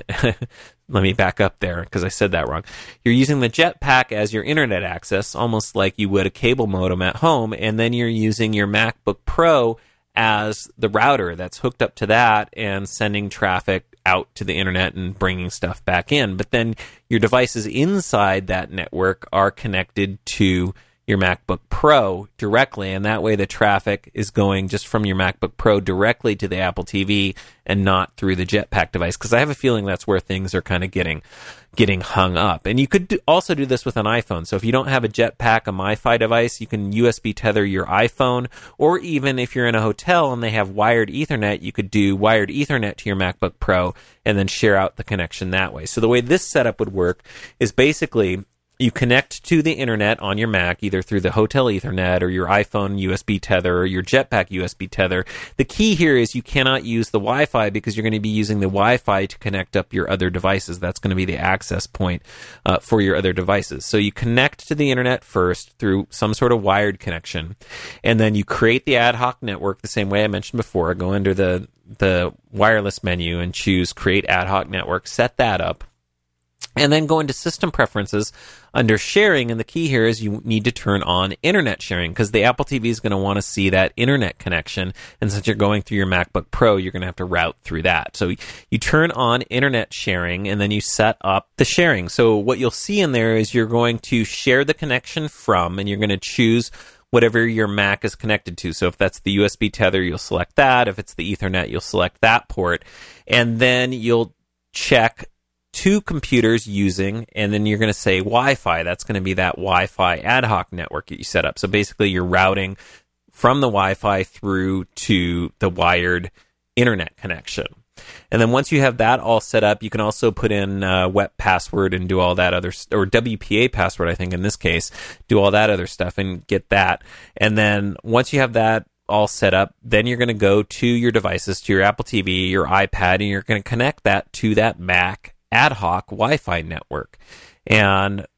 let me back up there because I said that wrong. You're using the Jetpack as your internet access, almost like you would a cable modem at home, and then you're using your MacBook Pro as the router that's hooked up to that and sending traffic out to the internet and bringing stuff back in. But then your devices inside that network are connected to your MacBook Pro directly, and that way the traffic is going just from your MacBook Pro directly to the Apple T V and not through the Jetpack device, because I have a feeling that's where things are kind of getting getting hung up. And you could do, also do this with an iPhone. So if you don't have a Jetpack, a MiFi device, you can U S B tether your iPhone, or even if you're in a hotel and they have wired Ethernet, you could do wired Ethernet to your MacBook Pro and then share out the connection that way. So the way this setup would work is basically you connect to the internet on your Mac, either through the hotel Ethernet or your iPhone U S B tether or your Jetpack U S B tether. The key here is you cannot use the Wi-Fi because you're going to be using the Wi-Fi to connect up your other devices. That's going to be the access point uh, for your other devices. So you connect to the internet first through some sort of wired connection, and then you create the ad hoc network the same way I mentioned before. Go under the, the wireless menu and choose Create Ad Hoc Network, set that up. And then go into System Preferences under Sharing, and the key here is you need to turn on Internet Sharing, because the Apple T V is going to want to see that internet connection, and since you're going through your MacBook Pro, you're going to have to route through that. So you turn on Internet Sharing, and then you set up the sharing. So what you'll see in there is you're going to share the connection from, and you're going to choose whatever your Mac is connected to. So if that's the U S B tether, you'll select that. If it's the Ethernet, you'll select that port, and then you'll check two computers using, and then you're going to say Wi-Fi. That's going to be that Wi-Fi ad hoc network that you set up. So basically you're routing from the Wi-Fi through to the wired internet connection. And then once you have that all set up, you can also put in uh, W E P password and do all that other, or W P A password, I think in this case, do all that other stuff and get that. And then once you have that all set up, then you're going to go to your devices, to your Apple T V, your iPad, and you're going to connect that to that Mac ad hoc Wi-Fi network. And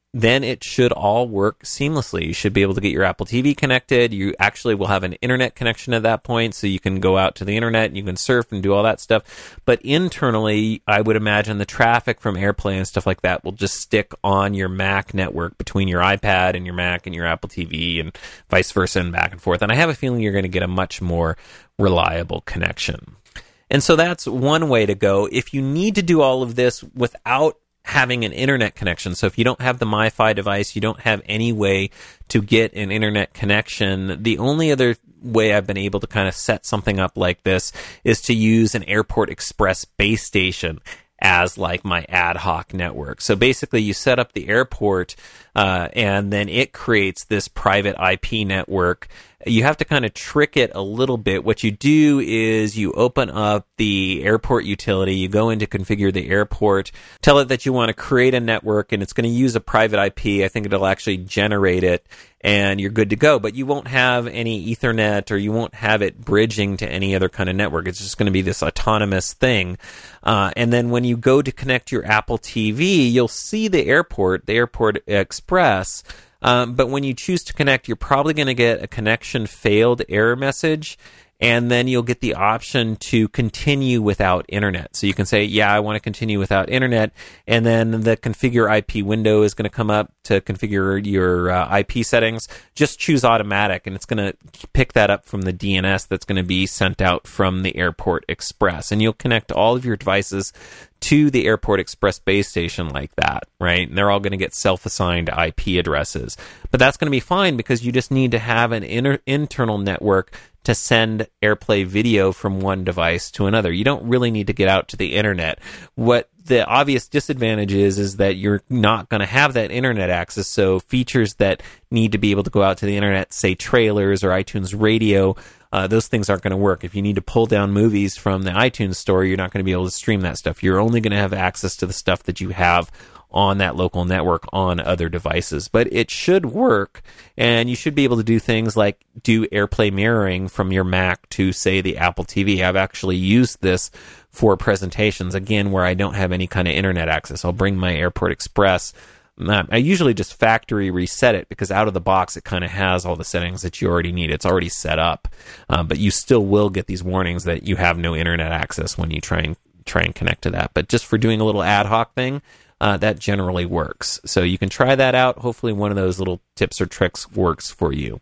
then it should all work seamlessly. You should be able to get your Apple T V connected. You actually will have an internet connection at that point, so you can go out to the internet and you can surf and do all that stuff. But internally, I would imagine the traffic from AirPlay and stuff like that will just stick on your Mac network between your iPad and your Mac and your Apple T V and vice versa and back and forth. And I have a feeling you're going to get a much more reliable connection. And so that's one way to go. If you need to do all of this without having an internet connection, so if you don't have the MiFi device, you don't have any way to get an internet connection, the only other way I've been able to kind of set something up like this is to use an Airport Express base station as like my ad hoc network. So basically you set up the airport uh, and then it creates this private I P network. You have to kind of trick it a little bit. What you do is you open up the airport utility, you go in to configure the airport, tell it that you want to create a network, and it's going to use a private I P. I think it'll actually generate it, and you're good to go. But you won't have any Ethernet, or you won't have it bridging to any other kind of network. It's just going to be this autonomous thing. Uh, and then when you go to connect your Apple T V, you'll see the airport, the Airport Express. Um, but when you choose to connect, you're probably going to get a connection failed error message, and then you'll get the option to continue without internet. So you can say, yeah, I want to continue without internet, and then the configure I P window is going to come up to configure your uh, I P settings. Just choose automatic, and it's going to pick that up from the D N S that's going to be sent out from the Airport Express. And you'll connect all of your devices to the Airport Express base station like that, right? And they're all going to get self-assigned I P addresses. But that's going to be fine because you just need to have an inter- internal network to send AirPlay video from one device to another. You don't really need to get out to the internet. What the obvious disadvantage is, is that you're not going to have that internet access, so features that need to be able to go out to the internet, say trailers or iTunes Radio, Uh, those things aren't going to work. If you need to pull down movies from the iTunes store, you're not going to be able to stream that stuff. You're only going to have access to the stuff that you have on that local network on other devices. But it should work, and you should be able to do things like do AirPlay mirroring from your Mac to, say, the Apple T V. I've actually used this for presentations, again, where I don't have any kind of internet access. I'll bring my Airport Express. I usually just factory reset it because out of the box it kind of has all the settings that you already need. It's already set up, um, but you still will get these warnings that you have no internet access when you try and try and connect to that. But just for doing a little ad hoc thing, uh, that generally works. So you can try that out. Hopefully one of those little tips or tricks works for you.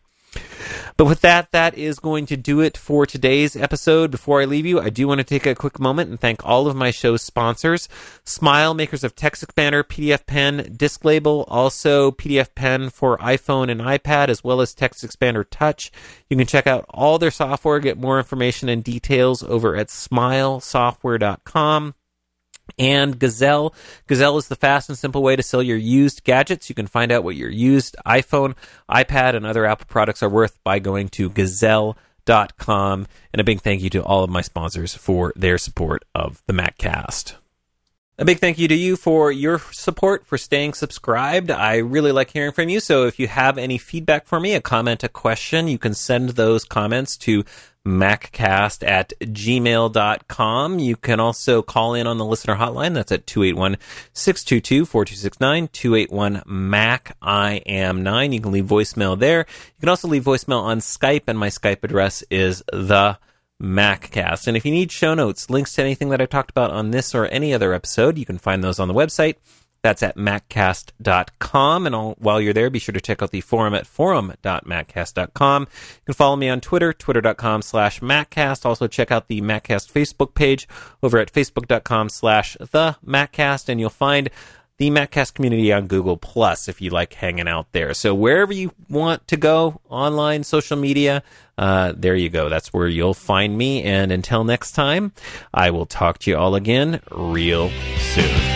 But with that, that is going to do it for today's episode. Before I leave you, I do want to take a quick moment and thank all of my show's sponsors. Smile, makers of TextExpander, P D F Pen, Disc Label, also P D F Pen for iPhone and iPad, as well as TextExpander Touch. You can check out all their software, get more information and details over at smile software dot com. And Gazelle. Gazelle is the fast and simple way to sell your used gadgets. You can find out what your used iPhone, iPad, and other Apple products are worth by going to gazelle dot com. And a big thank you to all of my sponsors for their support of the MacCast. A big thank you to you for your support, for staying subscribed. I really like hearing from you. So if you have any feedback for me, a comment, a question, you can send those comments to maccast at gmail dot com. You can also call in on the listener hotline. That's at two eight one, six two two, four two six nine, two eight one, Mac I am nine. You can leave voicemail there. You can also leave voicemail on Skype, and my Skype address is the MacCast. And if you need show notes, links to anything that I talked about on this or any other episode, you can find those on the website. That's at maccast dot com. And I'll, while you're there, be sure to check out the forum at forum dot maccast dot com. You can follow me on Twitter, twitter dot com slash maccast. Also check out the MacCast Facebook page over at facebook dot com slash the MacCast. And you'll find the MacCast community on Google Plus if you like hanging out there. So wherever you want to go, online, social media, uh, there you go. That's where you'll find me. And until next time, I will talk to you all again real soon.